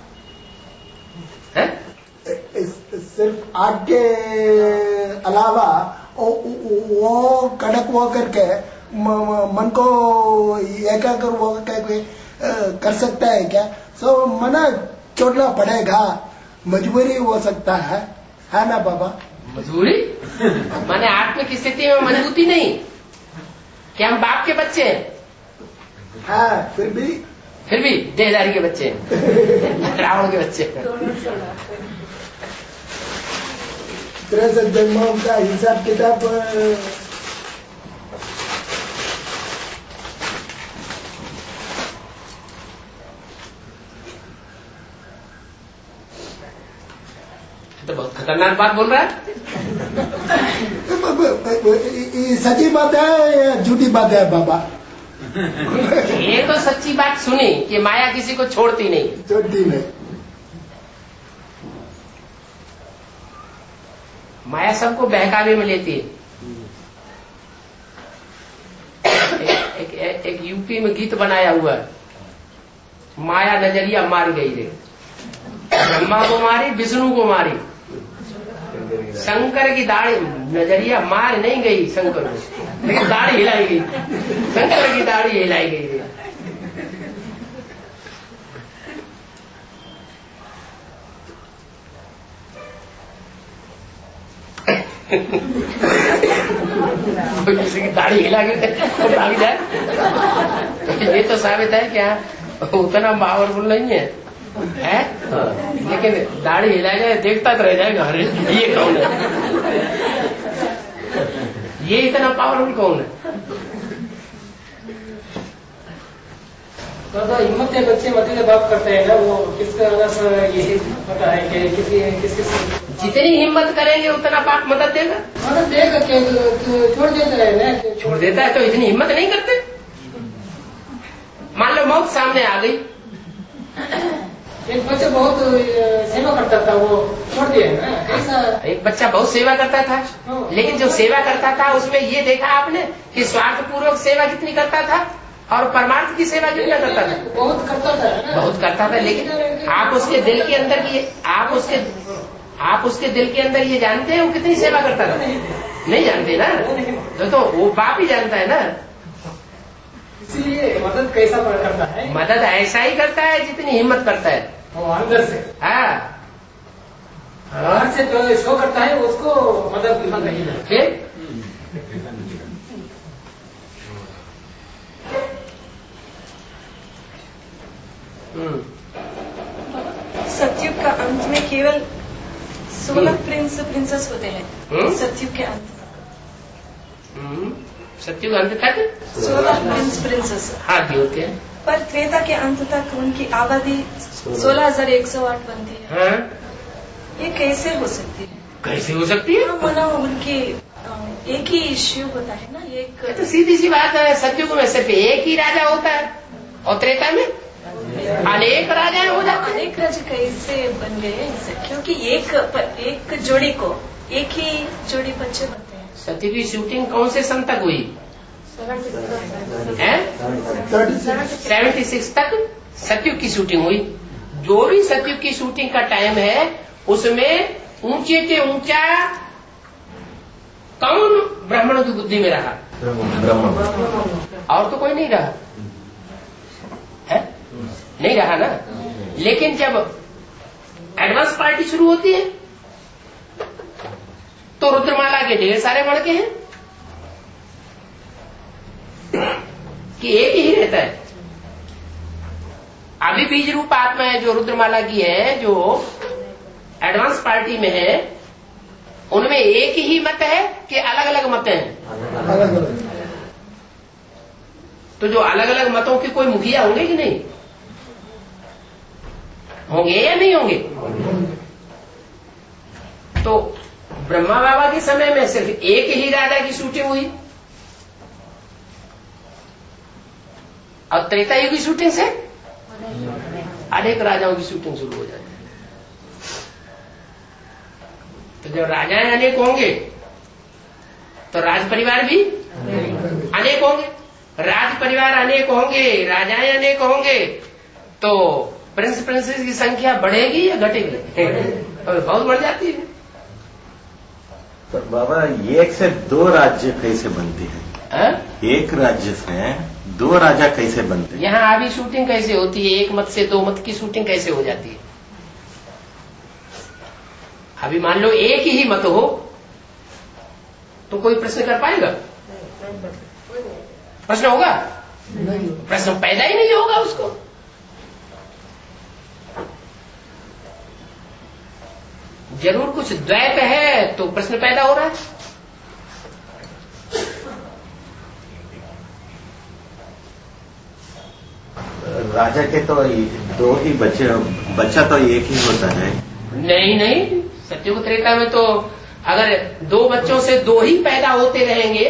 B: है?
F: सिर्फ आर्ट के अलावा वो कड़क वो करके मन को एकाग्र वो करके कर सकता है क्या? सो मना छोड़ना पड़ेगा, मजबूरी हो सकता है, है ना बाबा?
B: मजबूरी माने आत्म की स्थिति में मजबूती नहीं, क्या हम बाप के बच्चे हैं?
F: हाँ, फिर भी
B: फिर भी देहदारी के बच्चे हैं, रावण के बच्चे हैं।
F: तिरसठ जन्मों का हिसाब किताब
B: तो बहुत खतरनाक बात बोल रहा है।
F: सच्ची बात है या झूठी बात है बाबा?
B: ये तो सच्ची बात सुनी कि माया किसी को छोड़ती नहीं,
F: छोड़ती नहीं।
B: माया सबको बहकावे में लेती है। एक, एक, एक यूपी में गीत बनाया हुआ है, माया नजरिया मार गई रे, ब्रह्मा को मारी विष्णु को मारी, शंकर की दाढ़ी नजरिया मार नहीं गई शंकर को, लेकिन दाढ़ी हिलाई गई, शंकर की दाढ़ी हिलाई गई रे। किसी की दाढ़ी हिला के तो भाग जाए, ये तो साबित है क्या उतना पावरफुल नहीं है, है? लेकिन दाढ़ी हिला जाए देखता तो रह जाएगा, अरे ये कौन है, ये इतना पावरफुल कौन है?
D: तो हिम्मत के बच्चे मत बात करते हैं ना, वो किसका यही पता है कि किसी किस किस
B: जितनी हिम्मत करेंगे उतना बाप मदद देगा,
D: मदद देगा, छोड़ देता है ना,
B: छोड़ देता है। तो इतनी हिम्मत नहीं करते। मान लो मौत सामने आ गई,
D: एक बच्चा बहुत सेवा करता था, वो छोड़ दिया ना कैसा?
B: एक बच्चा बहुत सेवा करता था, लेकिन जो सेवा करता था उसमें ये देखा आपने कि स्वार्थ पूर्वक सेवा कितनी करता था और परमार्थ की सेवा कितना करता था?
D: बहुत करता था, बहुत
B: करता था। लेकिन आप उसके दिल के अंदर की आप उसके आप उसके दिल के अंदर ये जानते हैं वो कितनी सेवा करता था? नहीं जानते ना, तो, तो वो बाप ही जानता है ना।
D: इसीलिए मदद कैसा करता है?
B: मदद ऐसा ही करता है जितनी हिम्मत करता है,
D: वो अंदर से।
B: हाँ,
D: बाहर से जो शो करता है उसको मदद नहीं है।
B: फिर
E: सतयुग का अंत में केवल सोलह प्रिंस प्रिंसेस होते हैं। सतयुग के अंत
B: सतयुग अंत तक
E: सोलह प्रिंस प्रिंसेस
B: हाँ जी होते हैं,
E: पर त्रेता के अंत तक उनकी आबादी सोलह हजार एक सौ आठ बनती है।
B: हाँ?
E: ये कैसे हो सकती है?
B: कैसे हो सकती है?
E: माना उनकी एक ही इश्यू होता है ना, एक
B: तो सीधी सी बात है, सतयुग में सिर्फ एक ही राजा होता है और त्रेता में अनेक राजा हो जाते हैं।
E: अनेक राजा कैसे बन गए इनसे? क्योंकि एक एक जोड़ी को एक ही जोड़ी बच्चे बनते हैं।
B: सतयुग की शूटिंग कौन से सन तक हुई? सेवेंटी सिक्स तक सतयुग की शूटिंग हुई। जो भी सतयुग की शूटिंग का टाइम है उसमें ऊंचे से ऊंचा कौन ब्राह्मणों की बुद्धि में रहा? ब्राह्मण, और तो कोई नहीं रहा है, नहीं रहा ना। लेकिन जब एडवांस पार्टी शुरू होती है तो रुद्रमाला के ढेर सारे मणके हैं कि एक ही रहता है। अभी बीज रूप आत्माएं जो रुद्रमाला की है, जो एडवांस पार्टी में है, उनमें एक ही मत है कि अलग अलग मत हैं?
F: अलग अलग।
B: तो जो अलग अलग मतों के कोई मुखिया होंगे कि नहीं होंगे या नहीं होंगे? तो ब्रह्मा बाबा के समय में सिर्फ एक ही राजा की शूटिंग हुई और त्रेता युग की शूटिंग से अनेक राजाओं की शूटिंग शुरू हो जाती है। तो जब राजाएं अनेक होंगे तो राज परिवार भी अनेक होंगे, राज परिवार अनेक होंगे, राजाएं अनेक होंगे, तो प्रिंस प्रिंसेस की संख्या बढ़ेगी या घटेगी? बहुत बढ़ जाती है।
C: पर बाबा एक से दो राज्य कैसे बनती है?
B: आ? एक
C: राज्य से दो राजा कैसे बनते हैं?
B: यहाँ अभी शूटिंग कैसे होती है? एक मत से दो मत की शूटिंग कैसे हो जाती है? अभी मान लो एक ही मत हो तो कोई प्रश्न कर पाएगा? प्रश्न होगा? प्रश्न पैदा ही नहीं होगा उसको। जरूर कुछ द्वैत है तो प्रश्न पैदा हो रहा है।
C: राजा के तो दो ही बच्चे, बच्चा तो एक ही होता है।
B: नहीं नहीं, सतयुग त्रेता में तो अगर दो बच्चों से दो ही पैदा होते रहेंगे,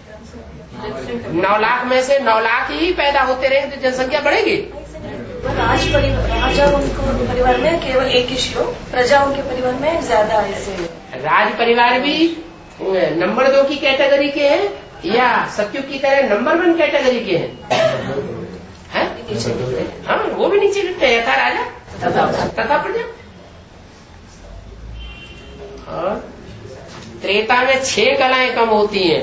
B: नौ लाख में से नौ लाख ही पैदा होते रहेंगे तो जनसंख्या बढ़ेगी।
E: राज परिवार राजाओं के परिवार में केवल एक ही श्लोक, प्रजाओं के परिवार में ज्यादा ऐसे।
B: राज परिवार भी नंबर दो की कैटेगरी के हैं या सतयुग की तरह नंबर वन कैटेगरी के हैं? है? हाँ, वो भी नीचे गिरते हैं, यथा राजा तथा प्रजा। और त्रेता में छह कलाएं कम होती हैं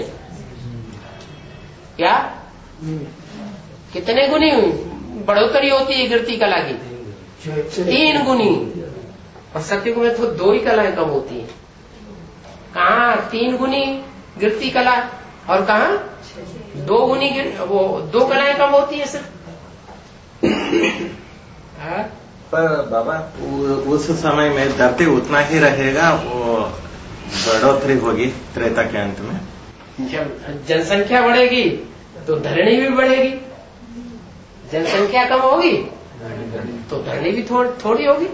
B: क्या? कितने गुनी बढ़ोतरी होती है गिरती कला की? तीन गुनी। और सतयुग में तो दो ही कलाएं कम होती हैं। कहाँ तीन गुनी गिरती कला और कहाँ दो गुनी गिर वो दो कलाएं कम होती है सर।
C: पर बाबा उस समय में धरती उतना ही रहेगा, वो बढ़ोतरी होगी त्रेता के अंत में।
B: जब जनसंख्या बढ़ेगी तो धरणी भी बढ़ेगी, जनसंख्या कम होगी तो धरणी भी थो, थोड़ी होगी।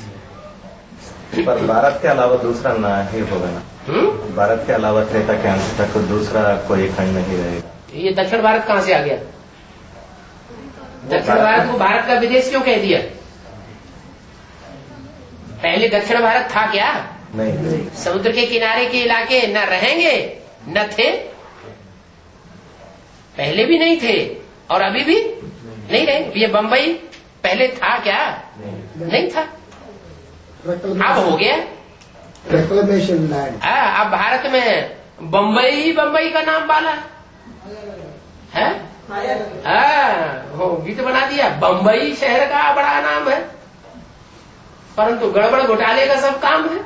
C: पर भारत के अलावा दूसरा ना ही होगा ना?
B: हुँ?
C: भारत के अलावा त्रेता के अंत तक दूसरा कोई खंड नहीं रहेगा।
B: ये दक्षिण भारत कहाँ से आ गया? दक्षिण भारत को भारत का विदेश क्यों कह दिया? पहले दक्षिण भारत था क्या?
C: नहीं।
B: समुद्र के किनारे के इलाके न रहेंगे न थे, पहले भी नहीं थे और अभी भी नहीं रहे। ये बंबई पहले था क्या? नहीं था, अब हो गया
F: रिक्लेमेशन लैंड।
B: अब भारत में बंबई ही बंबई का नाम वाला है। हाँ, वो गीत बना दिया, बंबई शहर का बड़ा नाम है, परंतु गड़बड़ घोटाले का सब काम है।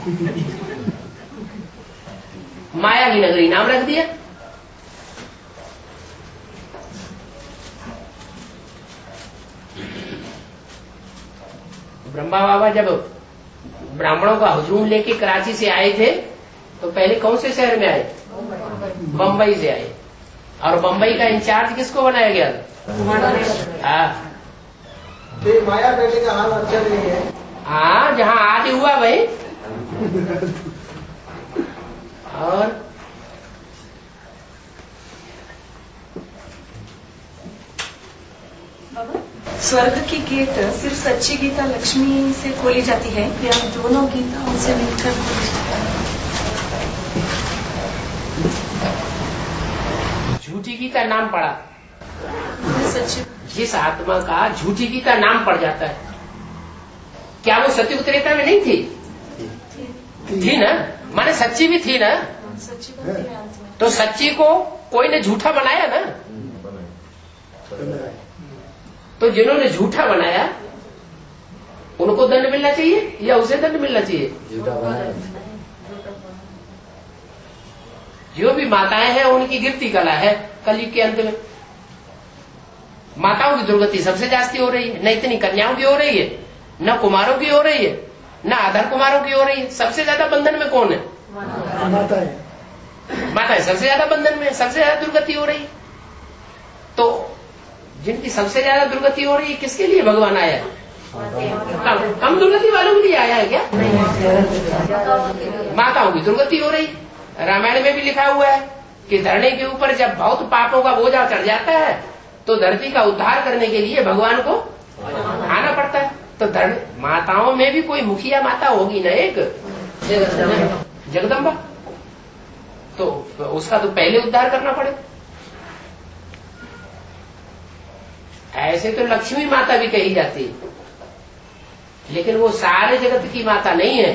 B: माया की नगरी नाम रख दिया। ब्रह्मा बाबा जब ब्राह्मणों का हुजूम लेके कराची से आए थे तो पहले कौन से शहर में आए? बंबई से आए। और बंबई का इंचार्ज किसको बनाया गया था? हाँ,
F: माया बेटे का हाल अच्छा नहीं है।
B: हाँ, जहाँ आज हुआ भाई। और
E: स्वर्ग की गेट सिर्फ सच्ची गीता लक्ष्मी से खोली जाती है या दोनों गीता उनसे मिलकर खोली जाती है?
B: झूठी गीता नाम पड़ा,
E: सच्ची
B: जिस आत्मा का झूठी गीता नाम पड़ जाता है, क्या वो सत्य उत्तरेता में नहीं थी? थी ना, माने सच्ची भी थी ना।
E: सच्ची बनती है अंत में।
B: तो सच्ची को कोई ने झूठा बनाया ना। तो जिन्होंने झूठा बनाया उनको दंड मिलना चाहिए या उसे दंड मिलना चाहिए? जो भी माताएं हैं उनकी गिरती कला है कलयुग के अंत में। माताओं की दुर्गति सबसे जास्ती हो रही है, न इतनी कन्याओं की हो रही है, न कुमारों की हो रही है, न आधर कुमारों की हो रही है। सबसे ज्यादा बंधन में कौन है?
F: माता है।
B: माता है सबसे ज्यादा बंधन में, सबसे ज्यादा दुर्गति हो रही। तो जिनकी सबसे ज्यादा दुर्गति हो रही है किसके लिए भगवान आया? कम, कम दुर्गति वालों के लिए आया है क्या? माताओं की दुर्गति हो रही। रामायण में भी लिखा हुआ है कि धरती के ऊपर जब बहुत पापों का बोझा चढ़ जाता है तो धरती का उद्धार करने के लिए भगवान को आना पड़ता है। तो धरती माताओं में भी कोई मुखिया माता होगी ना, एक जगदम्बा। तो उसका तो पहले उद्धार करना पड़े। ऐसे तो लक्ष्मी माता भी कही जाती है, लेकिन वो सारे जगत की माता नहीं है।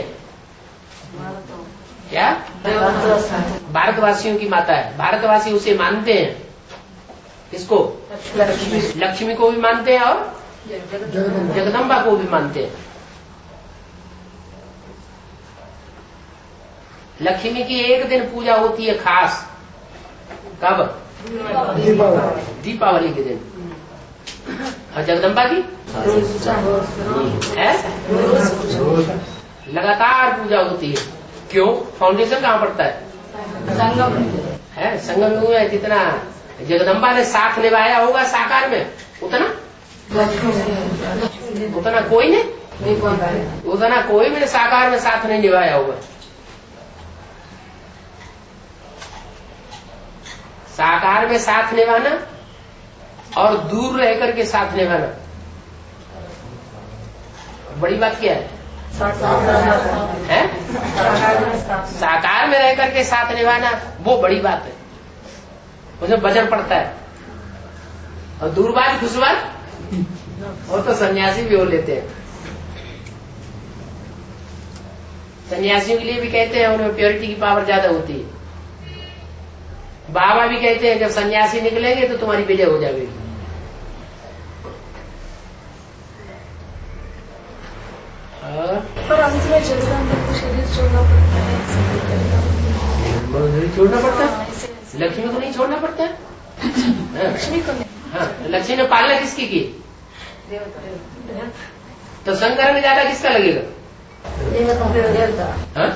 B: क्या? भारतवासियों की माता है। भारतवासी उसे मानते हैं। किसको? लक्ष्मी को भी मानते हैं और जगदम्बा को भी मानते हैं। लक्ष्मी की एक दिन पूजा होती है खास। कब? दीपावली के दिन। और जगदम्बा की है लगातार पूजा होती है। क्यों? फाउंडेशन कहाँ पड़ता है? है संगम में। जितना जगदम्बा ने साथ निभाया होगा साकार में, उतना उतना कोई ने उतना कोई भी साकार में साथ नहीं निभाया होगा। साकार में साथ निभाना और दूर रह करके साथ निभाना, बड़ी बात क्या है? है? साकार में रह करके साथ निभाना वो बड़ी बात है, उसमें वजन पड़ता है। और दूरबाज खुशबाज वो तो सन्यासी भी हो लेते हैं। सन्यासियों के लिए भी कहते हैं उनमें प्योरिटी की पावर ज्यादा होती है। बाबा भी कहते हैं जब सन्यासी निकलेंगे तो तुम्हारी विजय हो जाएगी।
E: पर अंत में जगदम्बा को शरीर छोड़ना पड़ता है।
B: शरीर छोड़ना पड़ता है, लक्ष्मी को नहीं छोड़ना पड़ता है।
E: लक्ष्मी को नहीं।
B: हाँ, लक्ष्मी ने पालना किसकी की? तो संकर में ज्यादा किसका लगेगा? हाँ?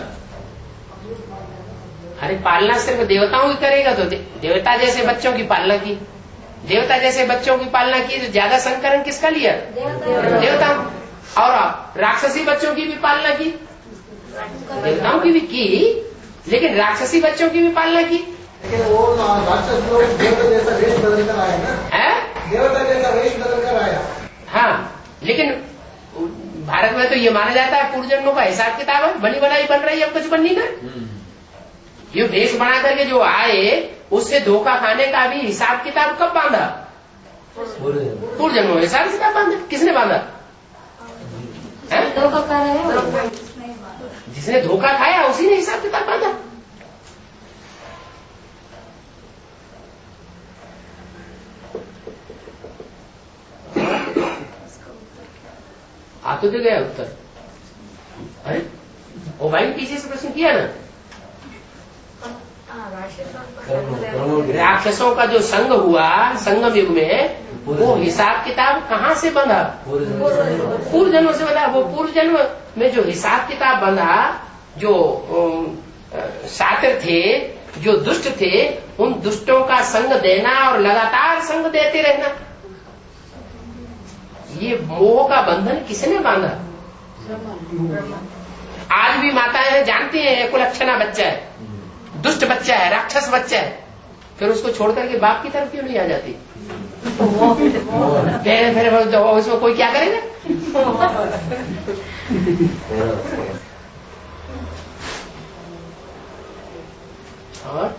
B: अरे पालना सिर्फ देवताओं की करेगा तो देवता जैसे बच्चों की पालना की, देवता जैसे बच्चों की पालना की तो ज्यादा संकरण किसका लिया? देवताओं। और राक्षसी बच्चों की भी पालना की, देवताओं की भी की, लेकिन राक्षसी बच्चों की भी पालना की।
F: लेकिन वो राक्षस लोग देवता जैसा वेश बदल कर आए ना।
B: है?
F: देवता जैसा वेश बदल कर आया।
B: हाँ, लेकिन भारत में तो ये माना जाता है पूर्व जन्मों का हिसाब किताब है, बनी बनाई बन रही है, अब कुछ बननी ना। ये भेष बना करके जो आए उससे धोखा खाने का भी हिसाब किताब कब बांधा? पूर्व जन्मों में हिसाब किताब बांधा। किसने बांधा?
G: धोखा खा रहे हो,
B: जिसने धोखा खाया उसी ने हिसाब किताब बांधा। आ तो दे गया उत्तर। अरे ओ भाई पीछे से प्रश्न किया ना। राक्षसों का जो संग हुआ संगम युग में, वो हिसाब किताब कहाँ से बंधा? पूर्व जन्म से बंधा। वो पूर्व जन्म में जो हिसाब किताब बंधा, जो शातिर थे, जो दुष्ट थे, उन दुष्टों का संग देना और लगातार संग देते रहना, ये मोह का बंधन किसने बांधा? आज भी माताएं जानती हैं कुलक्षणा बच्चा है, दुष्ट बच्चा है, राक्षस बच्चा है, फिर उसको छोड़ करके बाप की तरफ क्यों नहीं आ जाती? फिर फिर उसमें कोई क्या करेगा? और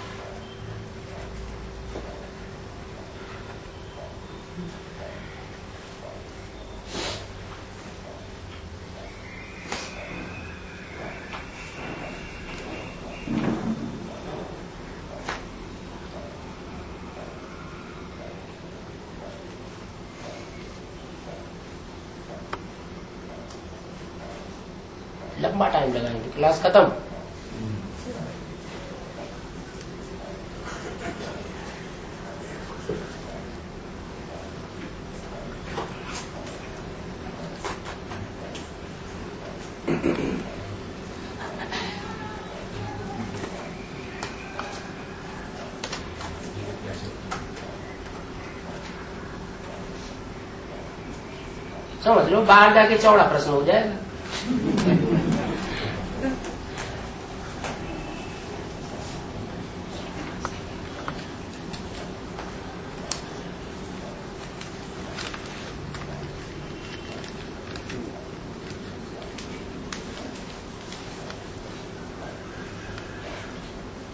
B: लंबा टाइम लगाएंगे, क्लास खत्म। समझ लो, बाहर जाके चौड़ा प्रश्न हो जाएगा।